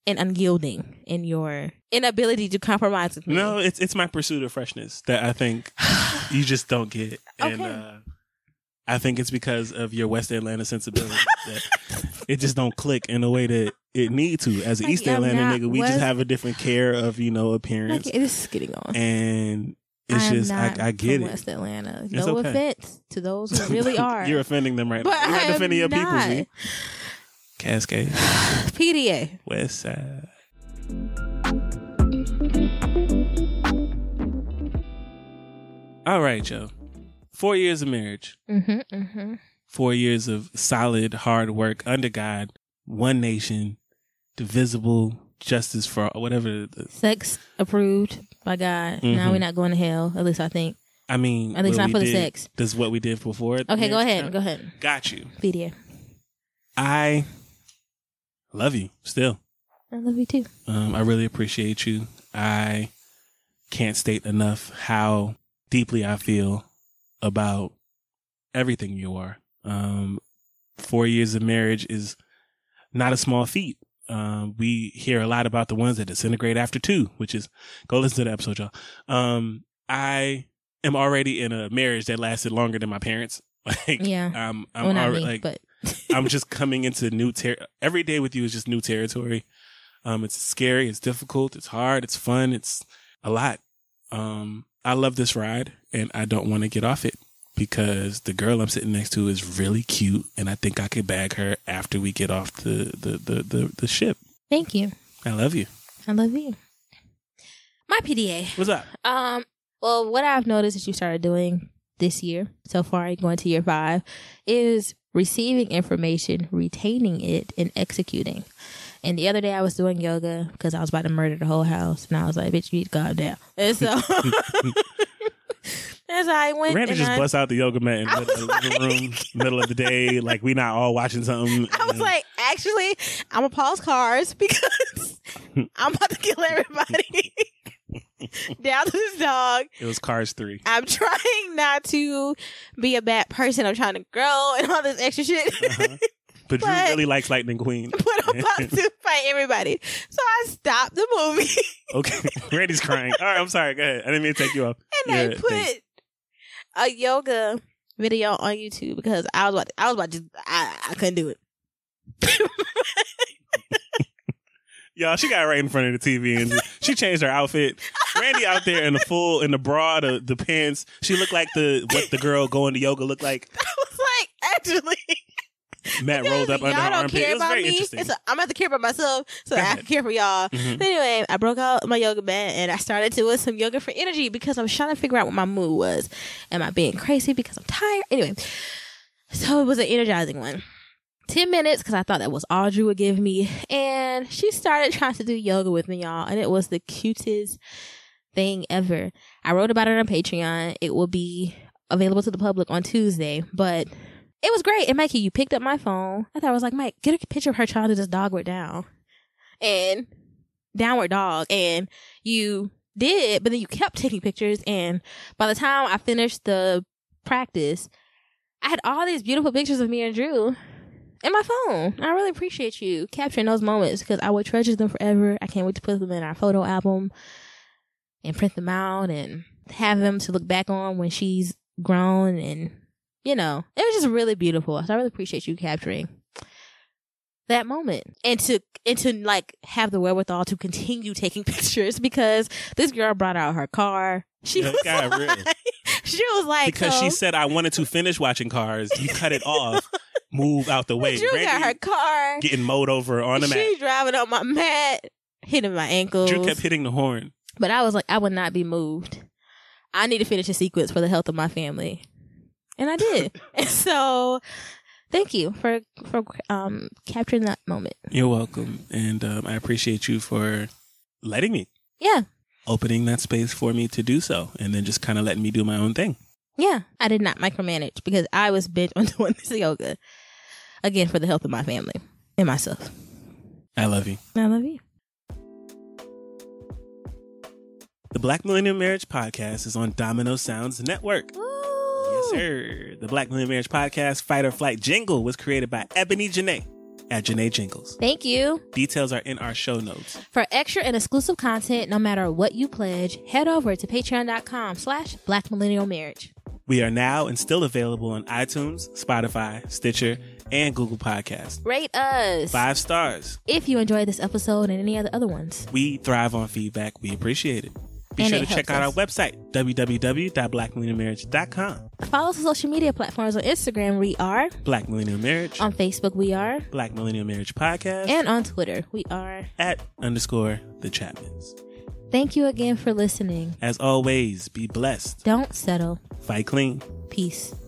and unyielding in your inability to compromise with me. No, it's my pursuit of freshness that I think you just don't get. And I think it's because of your West Atlanta sensibility that it just don't click in the way that it need to. As an East Atlanta nigga, we just have a different care of, appearance. Like, this is getting on. And it's just, I get it. West Atlanta. It's no okay. offense to those who really are. You're offending them right but now. You're not defending your people, see? Cascade. PDA. West Side. All right, Joe. 4 years of marriage. 4 years of solid, hard work under God, one nation, divisible, justice for whatever. Sex approved by God. Now we're not going to hell, at least I think. I mean, at least not for the sex. This is what we did before. Okay, go ahead. Go ahead. Got you. PDA. I love you still. I love you too. I really appreciate you. I can't state enough how deeply I feel about everything you are. 4 years of marriage is not a small feat. We hear a lot about the ones that disintegrate after 2, which is, go listen to the episode, y'all. I am already in a marriage that lasted longer than my parents. Like, yeah. I'm well, not already me, like, but I'm just coming into new every day with you is just new territory. It's scary, it's difficult, it's hard, it's fun, it's a lot. I love this ride and I don't want to get off it because the girl I'm sitting next to is really cute and I think I could bag her after we get off the ship. Thank you. I love you. I love you. My PDA. What's up? Well, what I've noticed that you started doing this year, so far going to year 5, is receiving information, retaining it, and executing. And the other day I was doing yoga because I was about to murder the whole house. And I was like, bitch, you need to calm down. And so, as I went. Randy just busts out the yoga mat in the living room, middle of the day, like we not all watching something. I was like, actually, I'm going to pause Cars because I'm about to kill everybody. Down to this dog. It was Cars 3. I'm trying not to be a bad person. I'm trying to grow and all this extra shit. But Drew really likes Lightning Queen. But I'm about to fight everybody. So I stopped the movie. Okay. Randy's crying. All right, I'm sorry. Go ahead. I didn't mean to take you off. And I put a yoga video on YouTube because I was about to I couldn't do it. Y'all, she got right in front of the TV and she changed her outfit. Randy out there in the bra, the pants. She looked like what the girl going to yoga looked like. I was like, actually. Matt rolled up under her armpit. It was very interesting. I'm going to care about myself so I can care for y'all. Mm-hmm. Anyway, I broke out my yoga mat and I started doing some yoga for energy because I was trying to figure out what my mood was. Am I being crazy because I'm tired? Anyway, so it was an energizing one. 10 minutes because I thought that was all Drew would give me. And she started trying to do yoga with me, y'all. And it was the cutest thing ever. I wrote about it on Patreon. It will be available to the public on Tuesday. But it was great. And Mikey, you picked up my phone. I thought I was like, Mike, get a picture of her trying to just dogward down. And downward dog. And you did, but then you kept taking pictures. And by the time I finished the practice, I had all these beautiful pictures of me and Drew in my phone. I really appreciate you capturing those moments because I will treasure them forever. I can't wait to put them in our photo album and print them out and have them to look back on when she's grown. And, it was just really beautiful. So I really appreciate you capturing that moment and to like have the wherewithal to continue taking pictures because this girl brought out her car. She was like, because she said I wanted to finish watching Cars. You cut it off. Move out the way. Drew got her car. Getting mowed over on the mat. She driving on my mat, hitting my ankles. Drew kept hitting the horn. But I was like, I would not be moved. I need to finish a sequence for the health of my family. And I did. And so, thank you for capturing that moment. You're welcome. And I appreciate you for letting me. Yeah. Opening that space for me to do so. And then just kind of letting me do my own thing. Yeah, I did not micromanage because I was bent on doing this yoga. Again, for the health of my family and myself. I love you. I love you. The Black Millennial Marriage Podcast is on Domino Sounds Network. Ooh. Yes, sir. The Black Millennial Marriage Podcast Fight or Flight jingle was created by Ebony Janae. at Janae Jingles. Thank you. Details are in our show notes. For extra and exclusive content, no matter what you pledge, head over to patreon.com/blackmillennialmarriage. We are now and still available on iTunes, Spotify, Stitcher, and Google Podcasts. Rate us 5 stars. if you enjoyed this episode and any other ones. We thrive on feedback. We appreciate it. Be And sure it to check helps out our us. website, www.blackmillennialmarriage.com. Follow us on social media platforms. On Instagram, we are. Black Millennial Marriage, On Facebook, we are. Black Millennial Marriage Podcast, And on Twitter, we are. @_the Chapmans. Thank you again for listening. As always, be blessed. Don't settle. Fight clean. Peace.